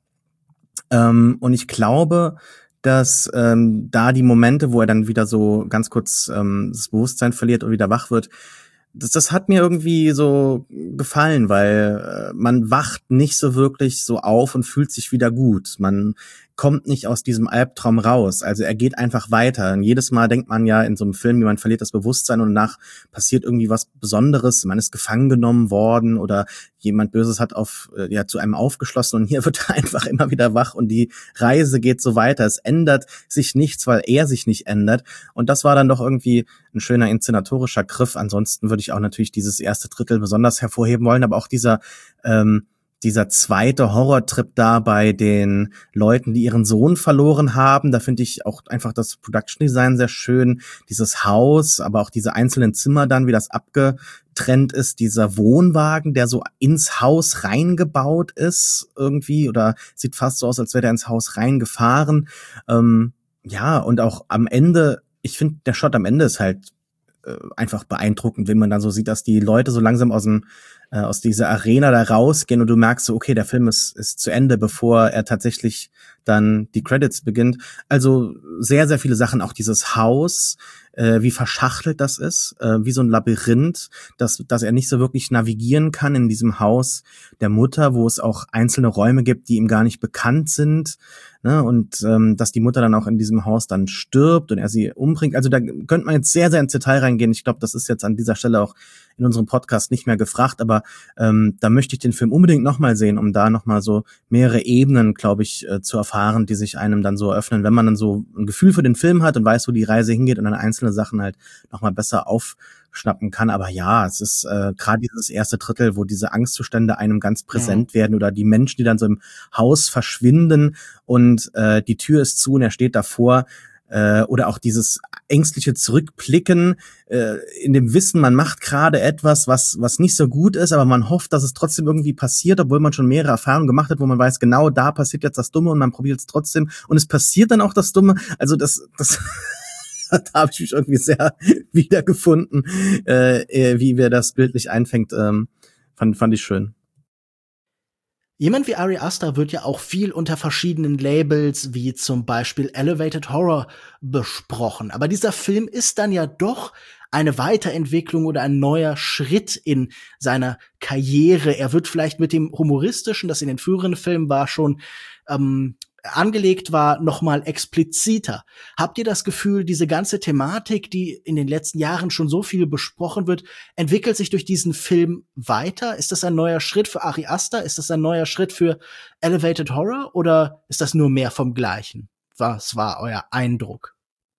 C: Ähm, und ich glaube, dass ähm, da die Momente, wo er dann wieder so ganz kurz ähm, das Bewusstsein verliert und wieder wach wird, das, das hat mir irgendwie so gefallen, weil äh, man wacht nicht so wirklich so auf und fühlt sich wieder gut. Man kommt nicht aus diesem Albtraum raus. Also er geht einfach weiter. Und jedes Mal denkt man ja in so einem Film, jemand verliert das Bewusstsein und danach passiert irgendwie was Besonderes. Man ist gefangen genommen worden oder jemand Böses hat auf äh, ja zu einem aufgeschlossen und hier wird er einfach immer wieder wach und die Reise geht so weiter. Es ändert sich nichts, weil er sich nicht ändert. Und das war dann doch irgendwie ein schöner inszenatorischer Griff. Ansonsten würde ich auch natürlich dieses erste Drittel besonders hervorheben wollen, aber auch dieser ähm, dieser zweite Horrortrip da bei den Leuten, die ihren Sohn verloren haben, da finde ich auch einfach das Production Design sehr schön, dieses Haus, aber auch diese einzelnen Zimmer dann, wie das abgetrennt ist, dieser Wohnwagen, der so ins Haus reingebaut ist irgendwie oder sieht fast so aus, als wäre der ins Haus reingefahren. Ähm, ja, und auch am Ende, ich finde, der Shot am Ende ist halt äh, einfach beeindruckend, wenn man dann so sieht, dass die Leute so langsam aus dem äh, aus dieser Arena da rausgehen und du merkst so, okay, der Film ist ist zu Ende, bevor er tatsächlich dann die Credits beginnt. Also sehr, sehr viele Sachen, auch dieses Haus, äh, wie verschachtelt das ist, äh, wie so ein Labyrinth, dass dass er nicht so wirklich navigieren kann in diesem Haus der Mutter, wo es auch einzelne Räume gibt, die ihm gar nicht bekannt sind, ne? Und ähm, dass die Mutter dann auch in diesem Haus dann stirbt und er sie umbringt. Also da könnte man jetzt sehr, sehr ins Detail reingehen. Ich glaube, das ist jetzt an dieser Stelle auch in unserem Podcast nicht mehr gefragt, aber ähm, da möchte ich den Film unbedingt nochmal sehen, um da nochmal so mehrere Ebenen, glaube ich, äh, zu erfahren, die sich einem dann so eröffnen, wenn man dann so ein Gefühl für den Film hat und weiß, wo die Reise hingeht und dann einzelne Sachen halt nochmal besser aufschnappen kann. Aber ja, es ist äh, gerade dieses erste Drittel, wo diese Angstzustände einem ganz präsent ja. werden oder die Menschen, die dann so im Haus verschwinden und äh, die Tür ist zu und er steht davor. Oder auch dieses ängstliche Zurückblicken äh, in dem Wissen, man macht gerade etwas, was was nicht so gut ist, aber man hofft, dass es trotzdem irgendwie passiert, obwohl man schon mehrere Erfahrungen gemacht hat, wo man weiß, genau da passiert jetzt das Dumme und man probiert es trotzdem und es passiert dann auch das Dumme. Also das das da habe ich mich irgendwie sehr wiedergefunden, äh, wie wer das bildlich einfängt. Ähm, fand fand ich schön.
A: Jemand wie Ari Aster wird ja auch viel unter verschiedenen Labels, wie zum Beispiel Elevated Horror, besprochen. Aber dieser Film ist dann ja doch eine Weiterentwicklung oder ein neuer Schritt in seiner Karriere. Er wird vielleicht mit dem Humoristischen, das in den früheren Filmen war, schon ähm, angelegt war, noch mal expliziter. Habt ihr das Gefühl, diese ganze Thematik, die in den letzten Jahren schon so viel besprochen wird, entwickelt sich durch diesen Film weiter? Ist das ein neuer Schritt für Ari Aster? Ist das ein neuer Schritt für Elevated Horror? Oder ist das nur mehr vom Gleichen? Was war euer Eindruck?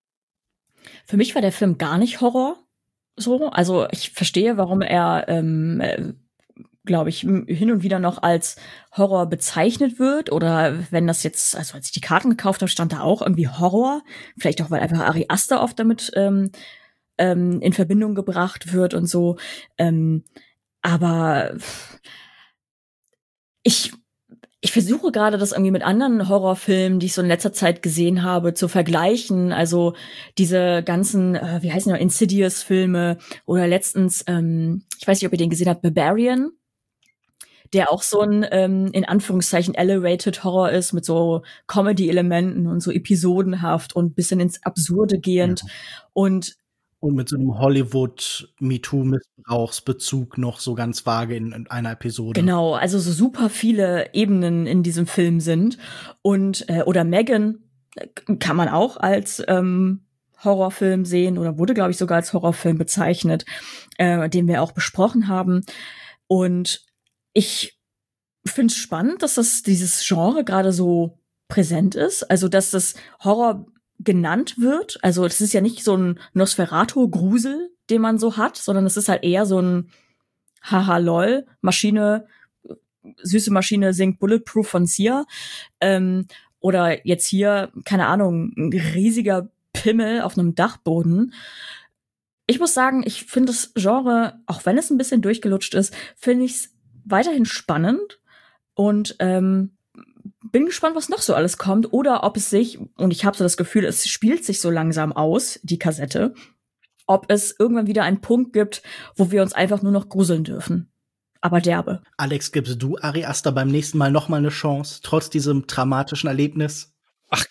B: Für mich war der Film gar nicht Horror. So, also ich verstehe, warum er ähm, glaube ich, hin und wieder noch als Horror bezeichnet wird. Oder wenn das jetzt, also als ich die Karten gekauft habe, stand da auch irgendwie Horror. Vielleicht auch, weil einfach Ari Aster oft damit ähm, ähm, in Verbindung gebracht wird und so. Ähm, aber ich ich versuche gerade, das irgendwie mit anderen Horrorfilmen, die ich so in letzter Zeit gesehen habe, zu vergleichen. Also diese ganzen, äh, wie heißen die noch, Insidious-Filme oder letztens, ähm, ich weiß nicht, ob ihr den gesehen habt, Barbarian, der auch so ein, ähm, in Anführungszeichen, Elevated Horror ist, mit so Comedy-Elementen und so episodenhaft und bisschen ins Absurde gehend. Ja. Und
A: Und mit so einem Hollywood-MeToo-Missbrauchsbezug noch so ganz vage in, in einer Episode.
B: Genau, also so super viele Ebenen in diesem Film sind. Und, äh, oder Megan kann man auch als ähm, Horrorfilm sehen oder wurde, glaube ich, sogar als Horrorfilm bezeichnet, äh, den wir auch besprochen haben. Und ich finde es spannend, dass das dieses Genre gerade so präsent ist. Also, dass das Horror genannt wird. Also, das ist ja nicht so ein Nosferatu-Grusel, den man so hat, sondern es ist halt eher so ein Haha lol, Maschine, süße Maschine singt Bulletproof von Sia. Ähm, oder jetzt hier, keine Ahnung, ein riesiger Pimmel auf einem Dachboden. Ich muss sagen, ich finde das Genre, auch wenn es ein bisschen durchgelutscht ist, finde ich es weiterhin spannend und ähm, bin gespannt, was noch so alles kommt oder ob es sich, und ich habe so das Gefühl, es spielt sich so langsam aus, die Kassette, ob es irgendwann wieder einen Punkt gibt, wo wir uns einfach nur noch gruseln dürfen. Aber derbe.
A: Alex, gibst du Ari Aster beim nächsten Mal noch mal eine Chance, trotz diesem traumatischen Erlebnis?
D: Ach,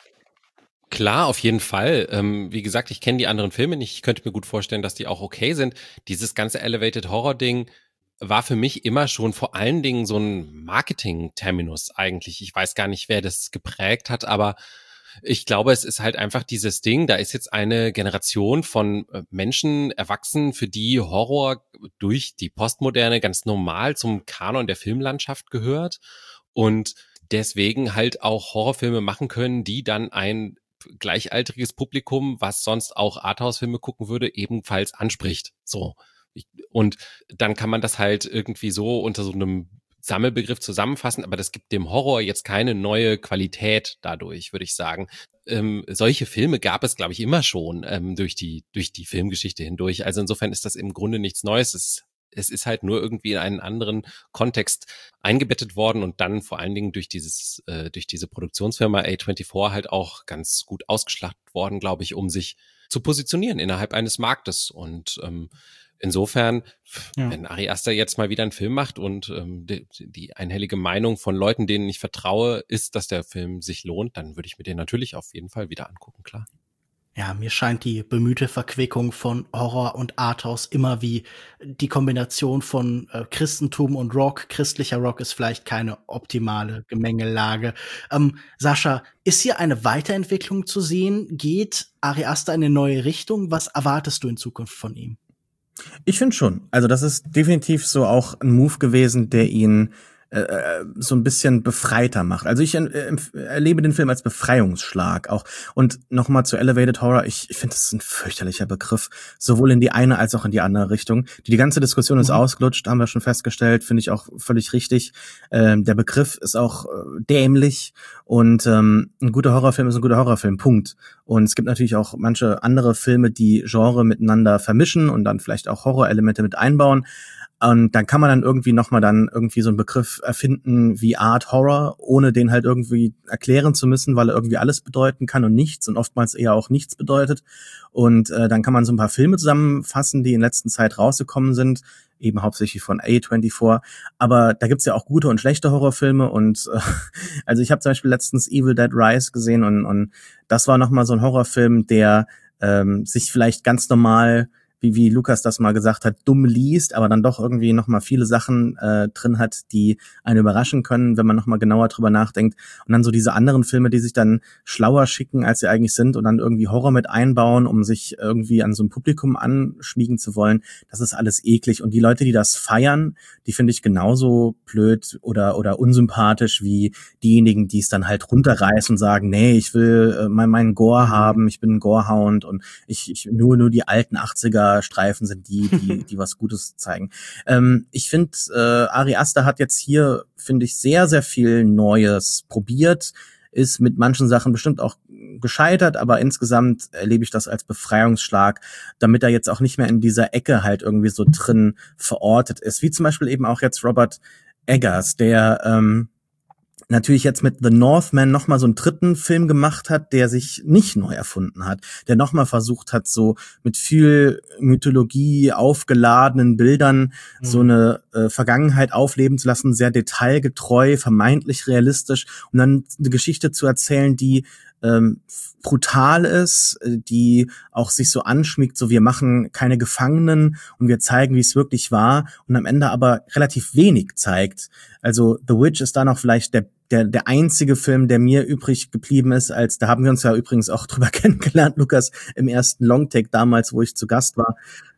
D: klar, auf jeden Fall. Ähm, wie gesagt, ich kenne die anderen Filme nicht. Ich könnte mir gut vorstellen, dass die auch okay sind. Dieses ganze Elevated Horror-Ding war für mich immer schon vor allen Dingen so ein Marketing-Terminus eigentlich. Ich weiß gar nicht, wer das geprägt hat, aber ich glaube, es ist halt einfach dieses Ding, da ist jetzt eine Generation von Menschen erwachsen, für die Horror durch die Postmoderne ganz normal zum Kanon der Filmlandschaft gehört und deswegen halt auch Horrorfilme machen können, die dann ein gleichaltriges Publikum, was sonst auch Arthouse-Filme gucken würde, ebenfalls anspricht. So. Und dann kann man das halt irgendwie so unter so einem Sammelbegriff zusammenfassen, aber das gibt dem Horror jetzt keine neue Qualität dadurch, würde ich sagen. Ähm, solche Filme gab es, glaube ich, immer schon ähm, durch die durch die Filmgeschichte hindurch. Also insofern ist das im Grunde nichts Neues. Es, es ist halt nur irgendwie in einen anderen Kontext eingebettet worden und dann vor allen Dingen durch dieses äh, durch diese Produktionsfirma A vierundzwanzig halt auch ganz gut ausgeschlachtet worden, glaube ich, um sich zu positionieren innerhalb eines Marktes und ähm, insofern, ja. Wenn Ari Aster jetzt mal wieder einen Film macht und ähm, die, die einhellige Meinung von Leuten, denen ich vertraue, ist, dass der Film sich lohnt, dann würde ich mir den natürlich auf jeden Fall wieder angucken, klar.
A: Ja, mir scheint die bemühte Verquickung von Horror und Arthouse immer wie die Kombination von äh, Christentum und Rock. Christlicher Rock ist vielleicht keine optimale Gemengelage. Ähm, Sascha, ist hier eine Weiterentwicklung zu sehen? Geht Ari Aster in eine neue Richtung? Was erwartest du in Zukunft von ihm?
C: Ich finde schon. Also das ist definitiv so auch ein Move gewesen, der ihn äh, so ein bisschen befreiter macht. Also ich äh, erlebe den Film als Befreiungsschlag auch. Und nochmal zu Elevated Horror, ich, ich finde, das ist ein fürchterlicher Begriff, sowohl in die eine als auch in die andere Richtung. Die, die ganze Diskussion ist mhm. ausgelutscht, haben wir schon festgestellt, finde ich auch völlig richtig. Ähm, der Begriff ist auch äh, dämlich und ähm, ein guter Horrorfilm ist ein guter Horrorfilm, Punkt. Und es gibt natürlich auch manche andere Filme, die Genre miteinander vermischen und dann vielleicht auch Horrorelemente mit einbauen. Und dann kann man dann irgendwie nochmal dann irgendwie so einen Begriff erfinden wie Art Horror, ohne den halt irgendwie erklären zu müssen, weil er irgendwie alles bedeuten kann und nichts und oftmals eher auch nichts bedeutet. Und äh, dann kann man so ein paar Filme zusammenfassen, die in letzter Zeit rausgekommen sind, eben hauptsächlich von A vierundzwanzig. Aber da gibt's ja auch gute und schlechte Horrorfilme. Und äh, also ich habe zum Beispiel letztens Evil Dead Rise gesehen und, und das war nochmal so ein Horrorfilm, der ähm, sich vielleicht ganz normal, wie wie Lukas das mal gesagt hat, dumm liest, aber dann doch irgendwie noch mal viele Sachen äh, drin hat, die einen überraschen können, wenn man noch mal genauer drüber nachdenkt. Und dann so diese anderen Filme, die sich dann schlauer schicken, als sie eigentlich sind und dann irgendwie Horror mit einbauen, um sich irgendwie an so ein Publikum anschmiegen zu wollen. Das ist alles eklig. Und die Leute, die das feiern, die finde ich genauso blöd oder oder unsympathisch wie diejenigen, die es dann halt runterreißen und sagen, nee, ich will äh, mein, meinen Gore haben, ich bin ein Gorehound und ich, ich nur nur die alten achtziger Streifen sind die, die, die was Gutes zeigen. Ähm, ich finde, äh, Ari Aster hat jetzt hier, finde ich, sehr, sehr viel Neues probiert, ist mit manchen Sachen bestimmt auch gescheitert, aber insgesamt erlebe ich das als Befreiungsschlag, damit er jetzt auch nicht mehr in dieser Ecke halt irgendwie so drin verortet ist. Wie zum Beispiel eben auch jetzt Robert Eggers, der ähm, natürlich jetzt mit The Northman nochmal so einen dritten Film gemacht hat, der sich nicht neu erfunden hat, der nochmal versucht hat, so mit viel Mythologie aufgeladenen Bildern mhm. so eine äh, Vergangenheit aufleben zu lassen, sehr detailgetreu, vermeintlich realistisch und dann eine Geschichte zu erzählen, die ähm, brutal ist, die auch sich so anschmiegt, so wir machen keine Gefangenen und wir zeigen, wie es wirklich war und am Ende aber relativ wenig zeigt. Also The Witch ist da noch vielleicht der der der einzige Film, der mir übrig geblieben ist, als da haben wir uns ja übrigens auch drüber kennengelernt, Lukas, im ersten Longtake damals, wo ich zu Gast war.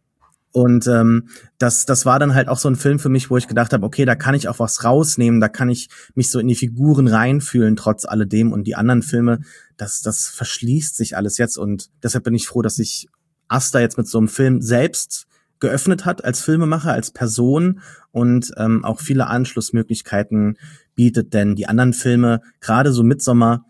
C: Und ähm, das das war dann halt auch so ein Film für mich, wo ich gedacht habe, okay, da kann ich auch was rausnehmen, da kann ich mich so in die Figuren reinfühlen, trotz alledem. Und die anderen Filme, das das verschließt sich alles jetzt. Und deshalb bin ich froh, dass sich Aster jetzt mit so einem Film selbst geöffnet hat, als Filmemacher, als Person und ähm, auch viele Anschlussmöglichkeiten bietet. Denn die anderen Filme, gerade so Midsommar,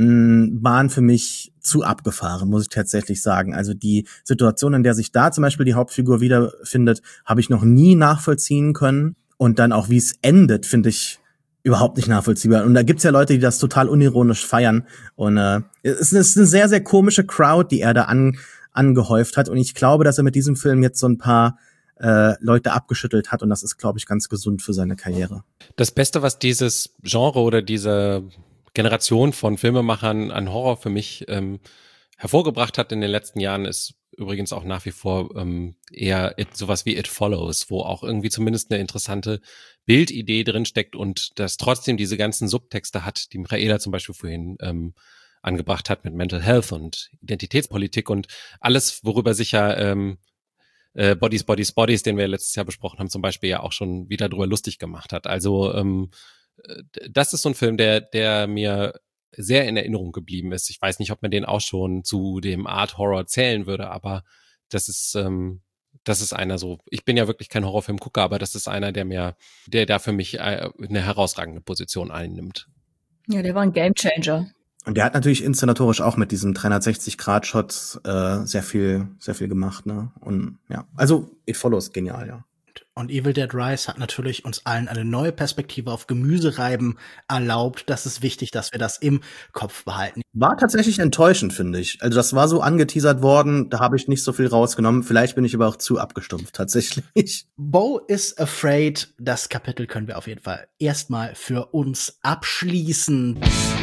C: waren für mich zu abgefahren, muss ich tatsächlich sagen. Also die Situation, in der sich da zum Beispiel die Hauptfigur wiederfindet, habe ich noch nie nachvollziehen können. Und dann auch, wie es endet, finde ich überhaupt nicht nachvollziehbar. Und da gibt's ja Leute, die das total unironisch feiern. Und äh, es ist eine sehr, sehr komische Crowd, die er da an, angehäuft hat. Und ich glaube, dass er mit diesem Film jetzt so ein paar äh, Leute abgeschüttelt hat. Und das ist, glaube ich, ganz gesund für seine Karriere.
D: Das Beste, was dieses Genre oder diese Generation von Filmemachern an Horror für mich ähm, hervorgebracht hat in den letzten Jahren, ist übrigens auch nach wie vor ähm, eher it, sowas wie It Follows, wo auch irgendwie zumindest eine interessante Bildidee drin steckt und das trotzdem diese ganzen Subtexte hat, die Michaela zum Beispiel vorhin ähm, angebracht hat mit Mental Health und Identitätspolitik und alles, worüber sich ja ähm, äh, Bodies, Bodies, Bodies, den wir letztes Jahr besprochen haben, zum Beispiel ja auch schon wieder drüber lustig gemacht hat. Also ähm, das ist so ein Film, der, der mir sehr in Erinnerung geblieben ist. Ich weiß nicht, ob man den auch schon zu dem Art Horror zählen würde, aber das ist, ähm, das ist einer so, ich bin ja wirklich kein Horrorfilmgucker, aber das ist einer, der mir, der da für mich eine herausragende Position einnimmt.
B: Ja, der war ein Gamechanger.
C: Und der hat natürlich inszenatorisch auch mit diesem dreihundertsechzig-Grad-Shot äh, sehr viel, sehr viel gemacht, ne? Und ja, also It Follows, genial, ja.
A: Und Evil Dead Rise hat natürlich uns allen eine neue Perspektive auf Gemüsereiben erlaubt. Das ist wichtig, dass wir das im Kopf behalten.
C: War tatsächlich enttäuschend, finde ich. Also das war so angeteasert worden, da habe ich nicht so viel rausgenommen. Vielleicht bin ich aber auch zu abgestumpft, tatsächlich.
A: Beau is Afraid, das Kapitel können wir auf jeden Fall erstmal für uns abschließen.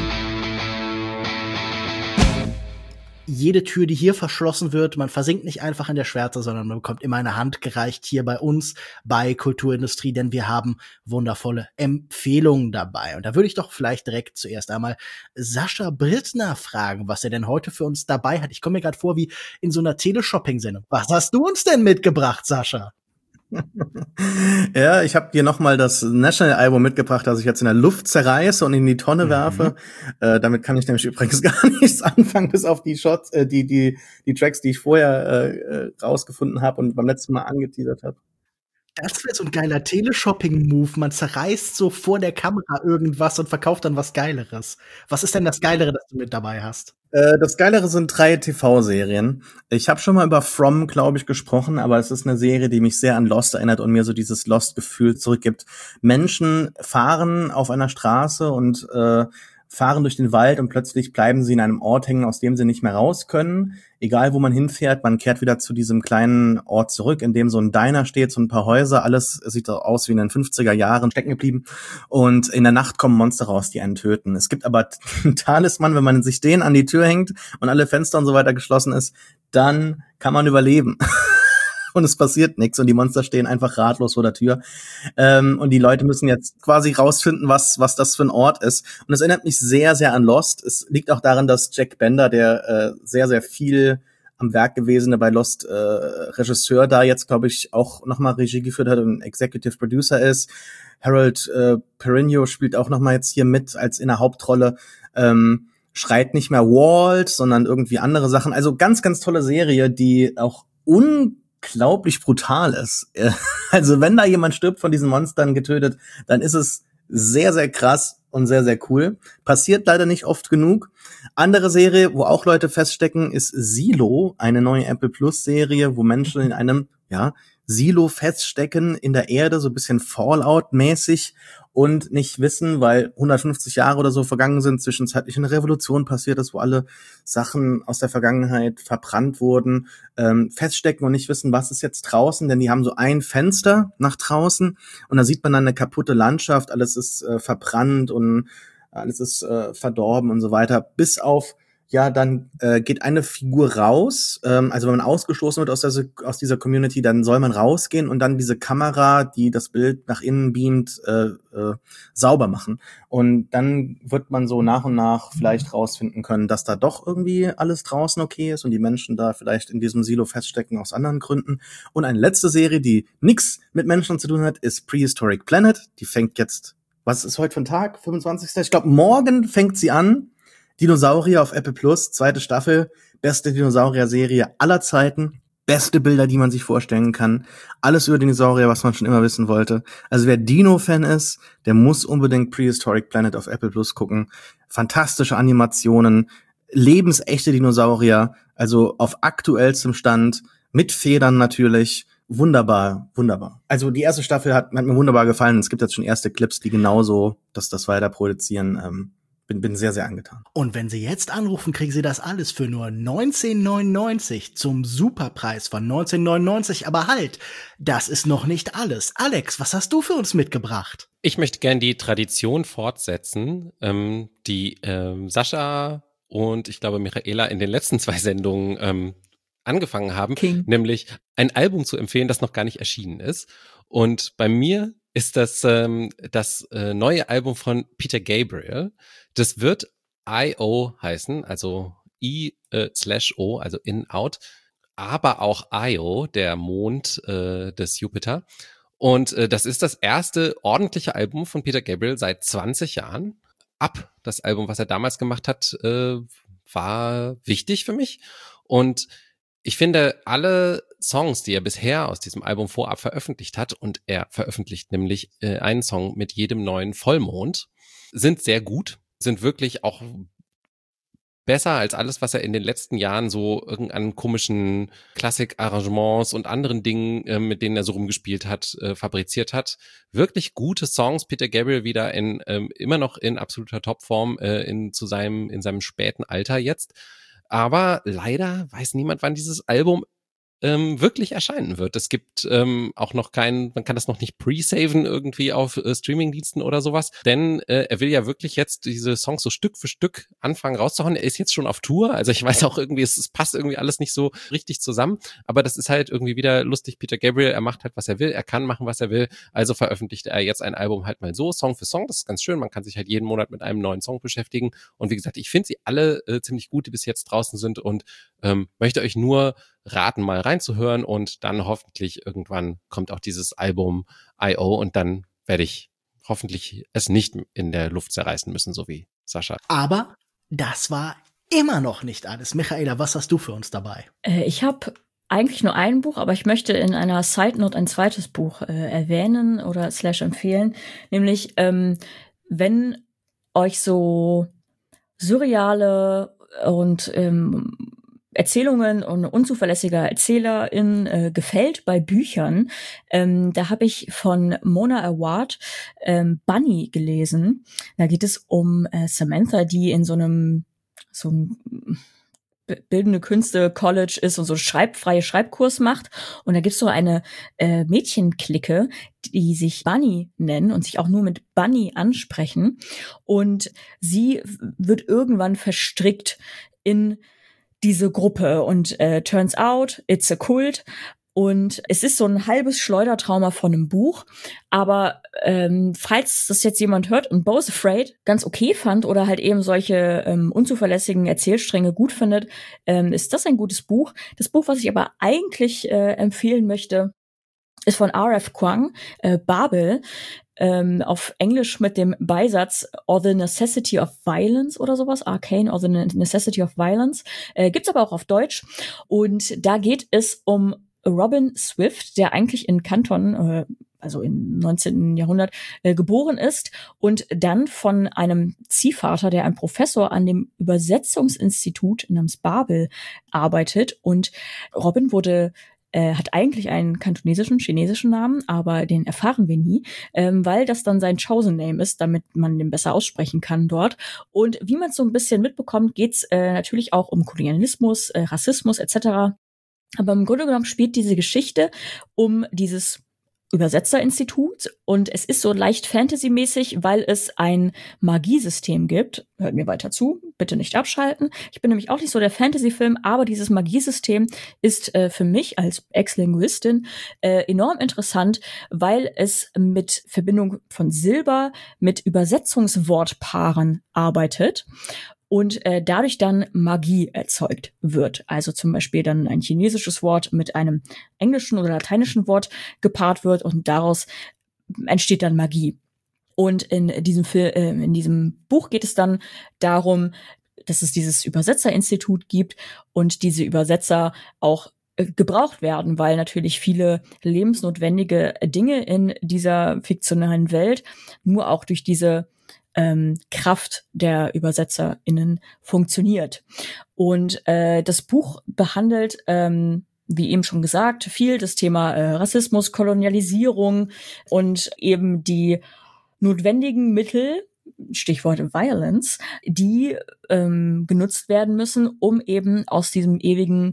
A: Jede Tür, die hier verschlossen wird, man versinkt nicht einfach in der Schwärze, sondern man bekommt immer eine Hand gereicht hier bei uns, bei Kulturindustrie, denn wir haben wundervolle Empfehlungen dabei. Und da würde ich doch vielleicht direkt zuerst einmal Sascha Brittner fragen, was er denn heute für uns dabei hat. Ich komme mir gerade vor wie in so einer Teleshopping-Sendung. Was hast du uns denn mitgebracht, Sascha?
C: Ja, ich habe dir noch mal das National-Album mitgebracht, das ich jetzt in der Luft zerreiße und in die Tonne mhm. werfe. Äh, damit kann ich nämlich übrigens gar nichts anfangen, bis auf die Shots, äh, die die die Tracks, die ich vorher äh, rausgefunden habe und beim letzten Mal angeteasert habe.
A: Das wäre so ein geiler Teleshopping-Move. Man zerreißt so vor der Kamera irgendwas und verkauft dann was Geileres. Was ist denn das Geilere, das du mit dabei hast?
C: Äh, das Geilere sind drei T V-Serien. Ich habe schon mal über From, glaube ich, gesprochen, aber es ist eine Serie, die mich sehr an Lost erinnert und mir so dieses Lost-Gefühl zurückgibt. Menschen fahren auf einer Straße und äh, fahren durch den Wald und plötzlich bleiben sie in einem Ort hängen, aus dem sie nicht mehr raus können. Egal, wo man hinfährt, man kehrt wieder zu diesem kleinen Ort zurück, in dem so ein Diner steht, so ein paar Häuser, alles sieht so aus wie in den fünfziger Jahren stecken geblieben. Und in der Nacht kommen Monster raus, die einen töten. Es gibt aber einen Talisman, wenn man sich den an die Tür hängt und alle Fenster und so weiter geschlossen ist, dann kann man überleben. Und es passiert nichts und die Monster stehen einfach ratlos vor der Tür. Ähm, und die Leute müssen jetzt quasi rausfinden, was was das für ein Ort ist. Und es erinnert mich sehr, sehr an Lost. Es liegt auch daran, dass Jack Bender, der äh, sehr, sehr viel am Werk gewesene bei Lost äh, Regisseur, da jetzt, glaube ich, auch nochmal Regie geführt hat und Executive Producer ist. Harold äh, Perrineau spielt auch nochmal jetzt hier mit als in der Hauptrolle. Ähm, schreit nicht mehr Walt, sondern irgendwie andere Sachen. Also ganz, ganz tolle Serie, die auch un unglaublich brutal ist. Also wenn da jemand stirbt von diesen Monstern getötet, dann ist es sehr, sehr krass und sehr, sehr cool. Passiert leider nicht oft genug. Andere Serie, wo auch Leute feststecken, ist Silo, eine neue Apple Plus Serie, wo Menschen in einem, ja, Silo feststecken in der Erde, so ein bisschen Fallout-mäßig und nicht wissen, weil hundertfünfzig Jahre oder so vergangen sind, zwischenzeitlich eine Revolution passiert ist, wo alle Sachen aus der Vergangenheit verbrannt wurden, ähm, feststecken und nicht wissen, was ist jetzt draußen, denn die haben so ein Fenster nach draußen und da sieht man dann eine kaputte Landschaft, alles ist äh, verbrannt und alles ist äh, verdorben und so weiter, bis auf ja, dann äh, geht eine Figur raus, ähm, also wenn man ausgestoßen wird aus, der, aus dieser Community, dann soll man rausgehen und dann diese Kamera, die das Bild nach innen beamt, äh, äh, sauber machen. Und dann wird man so nach und nach vielleicht rausfinden können, dass da doch irgendwie alles draußen okay ist und die Menschen da vielleicht in diesem Silo feststecken aus anderen Gründen. Und eine letzte Serie, die nichts mit Menschen zu tun hat, ist Prehistoric Planet. Die fängt jetzt, was ist heute für ein Tag? fünfundzwanzigster Ich glaube, morgen fängt sie an. Dinosaurier auf Apple Plus, zweite Staffel, beste Dinosaurier-Serie aller Zeiten, beste Bilder, die man sich vorstellen kann, alles über Dinosaurier, was man schon immer wissen wollte. Also wer Dino-Fan ist, der muss unbedingt Prehistoric Planet auf Apple Plus gucken. Fantastische Animationen, lebensechte Dinosaurier, also auf aktuellstem Stand, mit Federn natürlich Wunderbar, wunderbar. Also die erste Staffel hat, hat mir wunderbar gefallen. Es gibt jetzt schon erste Clips, die genauso das, das weiter produzieren. Ähm, bin, bin sehr, sehr angetan.
A: Und wenn Sie jetzt anrufen, kriegen Sie das alles für nur neunzehn neunundneunzig zum Superpreis von neunzehn neunundneunzig. Aber halt, das ist noch nicht alles. Alex, was hast du für uns mitgebracht?
D: Ich möchte gern die Tradition fortsetzen, ähm, die ähm, Sascha und ich glaube Michaela in den letzten zwei Sendungen ähm, angefangen haben,
B: King.
D: Nämlich ein Album zu empfehlen, das noch gar nicht erschienen ist. Und bei mir ist das ähm, das äh, neue Album von Peter Gabriel. Das wird I O heißen, also I äh, slash O, also in, out, aber auch Io, der Mond äh, des Jupiter. Und äh, das ist das erste ordentliche Album von Peter Gabriel seit zwanzig Jahren. Ab, das Album, was er damals gemacht hat, äh, war wichtig für mich. Und ich finde, alle Songs, die er bisher aus diesem Album vorab veröffentlicht hat, und er veröffentlicht nämlich äh, einen Song mit jedem neuen Vollmond, sind sehr gut, sind wirklich auch besser als alles, was er in den letzten Jahren so irgendeinen komischen Klassik-Arrangements und anderen Dingen, äh, mit denen er so rumgespielt hat, äh, fabriziert hat. Wirklich gute Songs. Peter Gabriel wieder in ähm, immer noch in absoluter Topform äh, in zu seinem in seinem späten Alter jetzt. Aber leider weiß niemand, wann dieses Album ähm, wirklich erscheinen wird. Es gibt ähm, auch noch keinen, man kann das noch nicht pre-saven irgendwie auf äh, Streamingdiensten oder sowas, denn äh, er will ja wirklich jetzt diese Songs so Stück für Stück anfangen rauszuhauen. Er ist jetzt schon auf Tour, also ich weiß auch irgendwie, es, es passt irgendwie alles nicht so richtig zusammen, aber das ist halt irgendwie wieder lustig. Peter Gabriel, er macht halt, was er will, er kann machen, was er will, also veröffentlicht er jetzt ein Album halt mal so, Song für Song, das ist ganz schön, man kann sich halt jeden Monat mit einem neuen Song beschäftigen und wie gesagt, ich finde sie alle äh, ziemlich gut, die bis jetzt draußen sind und ähm, möchte euch nur raten, mal reinzuhören und dann hoffentlich irgendwann kommt auch dieses Album I O und dann werde ich hoffentlich es nicht in der Luft zerreißen müssen, so wie Sascha.
A: Aber das war immer noch nicht alles. Michaela, was hast du für uns dabei?
B: Äh, ich habe eigentlich nur ein Buch, aber ich möchte in einer Side Note ein zweites Buch äh, erwähnen oder slash empfehlen. Nämlich, ähm, wenn euch so surreale und ähm, Erzählungen und unzuverlässiger Erzählerin äh, gefällt bei Büchern. Ähm, da habe ich von Mona Awad ähm, Bunny gelesen. Da geht es um äh, Samantha, die in so einem so ein bildende Künste College ist und so schreibfreie Schreibkurs macht. Und da gibt's so eine äh, Mädchenklicke, die sich Bunny nennen und sich auch nur mit Bunny ansprechen. Und sie wird irgendwann verstrickt in diese Gruppe und äh, turns out, it's a cult. Und es ist so ein halbes Schleudertrauma von einem Buch. Aber ähm, falls das jetzt jemand hört und Bo is Afraid ganz okay fand oder halt eben solche ähm, unzuverlässigen Erzählstränge gut findet, ähm, ist das ein gutes Buch. Das Buch, was ich aber eigentlich äh, empfehlen möchte, ist von R F Kuang, äh, Babel. Ähm, auf Englisch mit dem Beisatz or the Necessity of Violence oder sowas, Arcane or the Necessity of Violence, äh, gibt's aber auch auf Deutsch und da geht es um Robin Swift, der eigentlich in Canton, äh, also im neunzehnten Jahrhundert, äh, geboren ist und dann von einem Ziehvater, der ein Professor an dem Übersetzungsinstitut namens Babel arbeitet und Robin wurde äh, hat eigentlich einen kantonesischen, chinesischen Namen, aber den erfahren wir nie, ähm, weil das dann sein Chosen Name ist, damit man den besser aussprechen kann dort. Und wie man so ein bisschen mitbekommt, geht's äh, natürlich auch um Kolonialismus, äh, Rassismus et cetera. Aber im Grunde genommen spielt diese Geschichte um dieses Übersetzerinstitut und es ist so leicht Fantasy-mäßig, weil es ein Magiesystem gibt. Hört mir weiter zu, bitte nicht abschalten. Ich bin nämlich auch nicht so der Fantasy-Film, aber dieses Magiesystem ist äh, für mich als Ex-Linguistin äh, enorm interessant, weil es mit Verbindung von Silber mit Übersetzungswortpaaren arbeitet. Und äh, dadurch dann Magie erzeugt wird. Also zum Beispiel dann ein chinesisches Wort mit einem englischen oder lateinischen Wort gepaart wird und daraus entsteht dann Magie. Und in diesem Film, äh, in diesem Buch geht es dann darum, dass es dieses Übersetzerinstitut gibt und diese Übersetzer auch äh, gebraucht werden, weil natürlich viele lebensnotwendige Dinge in dieser fiktionalen Welt nur auch durch diese Ähm, Kraft der ÜbersetzerInnen funktioniert. Und äh, das Buch behandelt ähm, wie eben schon gesagt, viel das Thema äh, Rassismus, Kolonialisierung und eben die notwendigen Mittel, Stichwort Violence, die ähm, genutzt werden müssen, um eben aus diesem ewigen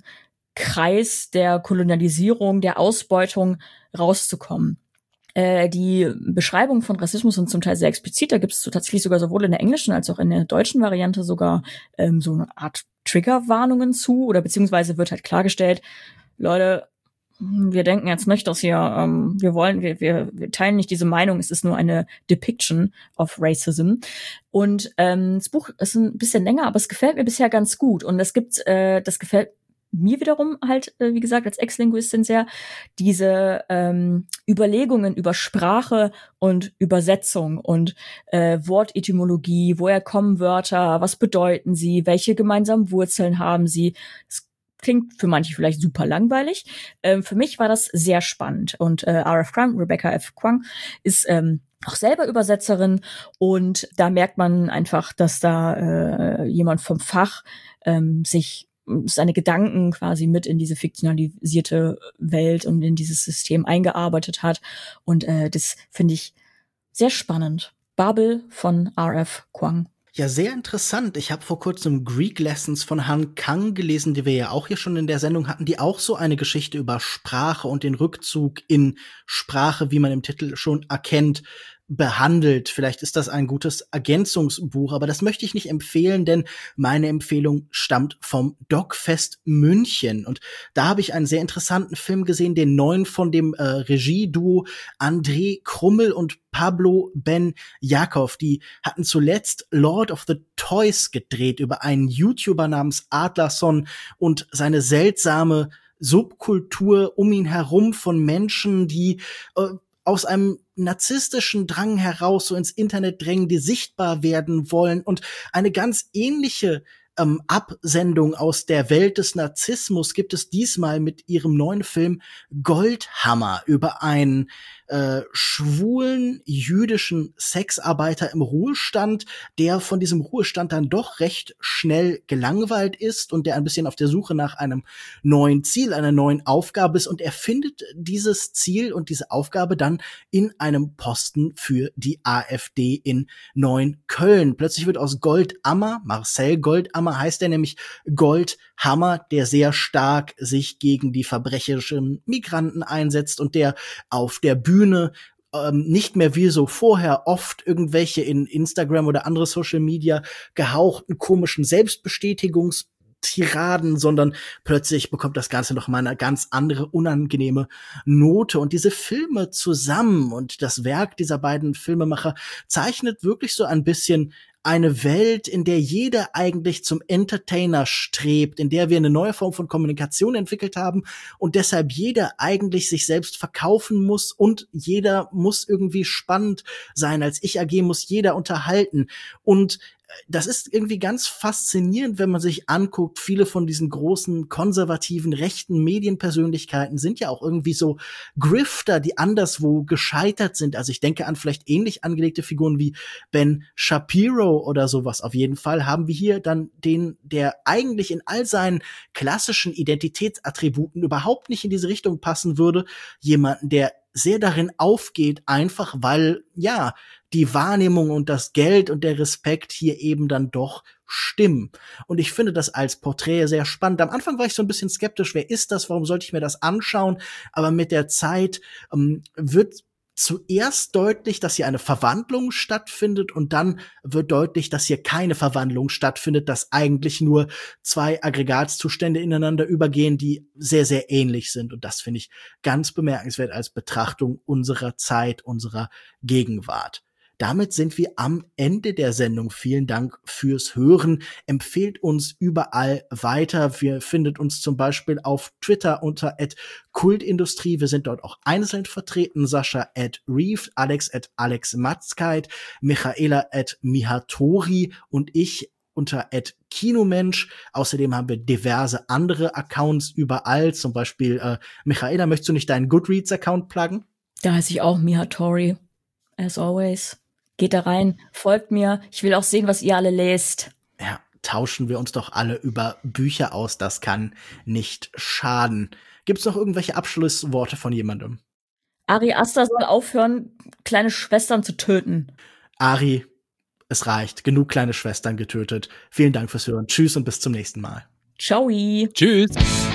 B: Kreis der Kolonialisierung, der Ausbeutung rauszukommen. Äh, die Beschreibung von Rassismus sind zum Teil sehr explizit. Da gibt es so tatsächlich sogar sowohl in der englischen als auch in der deutschen Variante sogar ähm, so eine Art Triggerwarnungen zu, oder beziehungsweise wird halt klargestellt, Leute, wir denken jetzt nicht, dass hier, ähm, wir wollen, wir, wir, wir teilen nicht diese Meinung, es ist nur eine Depiction of Racism. Und ähm, das Buch ist ein bisschen länger, aber es gefällt mir bisher ganz gut. Und es gibt, äh, das gefällt mir wiederum halt, äh, wie gesagt, als Ex-Linguistin sehr, diese ähm, Überlegungen über Sprache und Übersetzung und äh, Wortetymologie, woher kommen Wörter, was bedeuten sie, welche gemeinsamen Wurzeln haben sie. Das klingt für manche vielleicht super langweilig. Ähm, für mich war das sehr spannend. Und äh, R F Kuang, Rebecca F. Kuang, ist ähm, auch selber Übersetzerin. Und da merkt man einfach, dass da äh, jemand vom Fach ähm, sich seine Gedanken quasi mit in diese fiktionalisierte Welt und in dieses System eingearbeitet hat. Und äh, das finde ich sehr spannend. Babel von R F Kuang.
A: Ja, sehr interessant. Ich habe vor kurzem Greek Lessons von Han Kang gelesen, die wir ja auch hier schon in der Sendung hatten, die auch so eine Geschichte über Sprache und den Rückzug in Sprache, wie man im Titel schon erkennt, behandelt. Vielleicht ist das ein gutes Ergänzungsbuch, aber das möchte ich nicht empfehlen, denn meine Empfehlung stammt vom Dogfest München. Und da habe ich einen sehr interessanten Film gesehen, den neuen von dem äh, Regieduo André Krummel und Pablo Ben Jakov. Die hatten zuletzt Lord of the Toys gedreht über einen YouTuber namens Adlerson und seine seltsame Subkultur um ihn herum von Menschen, die äh, aus einem narzisstischen Drang heraus so ins Internet drängen, die sichtbar werden wollen, und eine ganz ähnliche ähm, Absendung aus der Welt des Narzissmus gibt es diesmal mit ihrem neuen Film Goldhammer über einen äh, schwulen jüdischen Sexarbeiter im Ruhestand, der von diesem Ruhestand dann doch recht schnell gelangweilt ist und der ein bisschen auf der Suche nach einem neuen Ziel, einer neuen Aufgabe ist, und er findet dieses Ziel und diese Aufgabe dann in einem Posten für die AfD in Neukölln. Plötzlich wird aus Goldammer, Marcel Goldammer heißt er nämlich, Goldhammer, der sehr stark sich gegen die verbrecherischen Migranten einsetzt und der auf der Bühne ähm, nicht mehr wie so vorher oft irgendwelche in Instagram oder andere Social Media gehauchten komischen Selbstbestätigungs Tiraden, sondern plötzlich bekommt das Ganze noch mal eine ganz andere, unangenehme Note. Und diese Filme zusammen und das Werk dieser beiden Filmemacher zeichnet wirklich so ein bisschen eine Welt, in der jeder eigentlich zum Entertainer strebt, in der wir eine neue Form von Kommunikation entwickelt haben und deshalb jeder eigentlich sich selbst verkaufen muss und jeder muss irgendwie spannend sein. Als Ich A G muss jeder unterhalten. Und das ist irgendwie ganz faszinierend, wenn man sich anguckt. Viele von diesen großen, konservativen, rechten Medienpersönlichkeiten sind ja auch irgendwie so Grifter, die anderswo gescheitert sind. Also ich denke an vielleicht ähnlich angelegte Figuren wie Ben Shapiro oder sowas. Auf jeden Fall haben wir hier dann den, der eigentlich in all seinen klassischen Identitätsattributen überhaupt nicht in diese Richtung passen würde. Jemanden, der sehr darin aufgeht, einfach weil, ja, die Wahrnehmung und das Geld und der Respekt hier eben dann doch stimmen. Und ich finde das als Porträt sehr spannend. Am Anfang war ich so ein bisschen skeptisch, wer ist das, warum sollte ich mir das anschauen? Aber mit der Zeit ähm, wird zuerst deutlich, dass hier eine Verwandlung stattfindet, und dann wird deutlich, dass hier keine Verwandlung stattfindet, dass eigentlich nur zwei Aggregatzustände ineinander übergehen, die sehr, sehr ähnlich sind. Und das finde ich ganz bemerkenswert als Betrachtung unserer Zeit, unserer Gegenwart. Damit sind wir am Ende der Sendung. Vielen Dank fürs Hören. Empfehlt uns überall weiter. Wir findet uns zum Beispiel auf Twitter unter at Kultindustrie. Wir sind dort auch einzeln vertreten. Sascha at Reef, Alex at Alex Matzkeit, Michaela at Mihatori und ich unter at Kinomensch. Außerdem haben wir diverse andere Accounts überall. Zum Beispiel, äh, Michaela, möchtest du nicht deinen Goodreads-Account pluggen?
B: Da heiße ich auch Mihatori, as always. Geht da rein, folgt mir. Ich will auch sehen, was ihr alle lest.
A: Ja, tauschen wir uns doch alle über Bücher aus. Das kann nicht schaden. Gibt's noch irgendwelche Abschlussworte von jemandem?
B: Ari Aster soll aufhören, kleine Schwestern zu töten.
A: Ari, es reicht. Genug kleine Schwestern getötet. Vielen Dank fürs Hören. Tschüss und bis zum nächsten Mal.
B: Ciao.
D: Tschüss.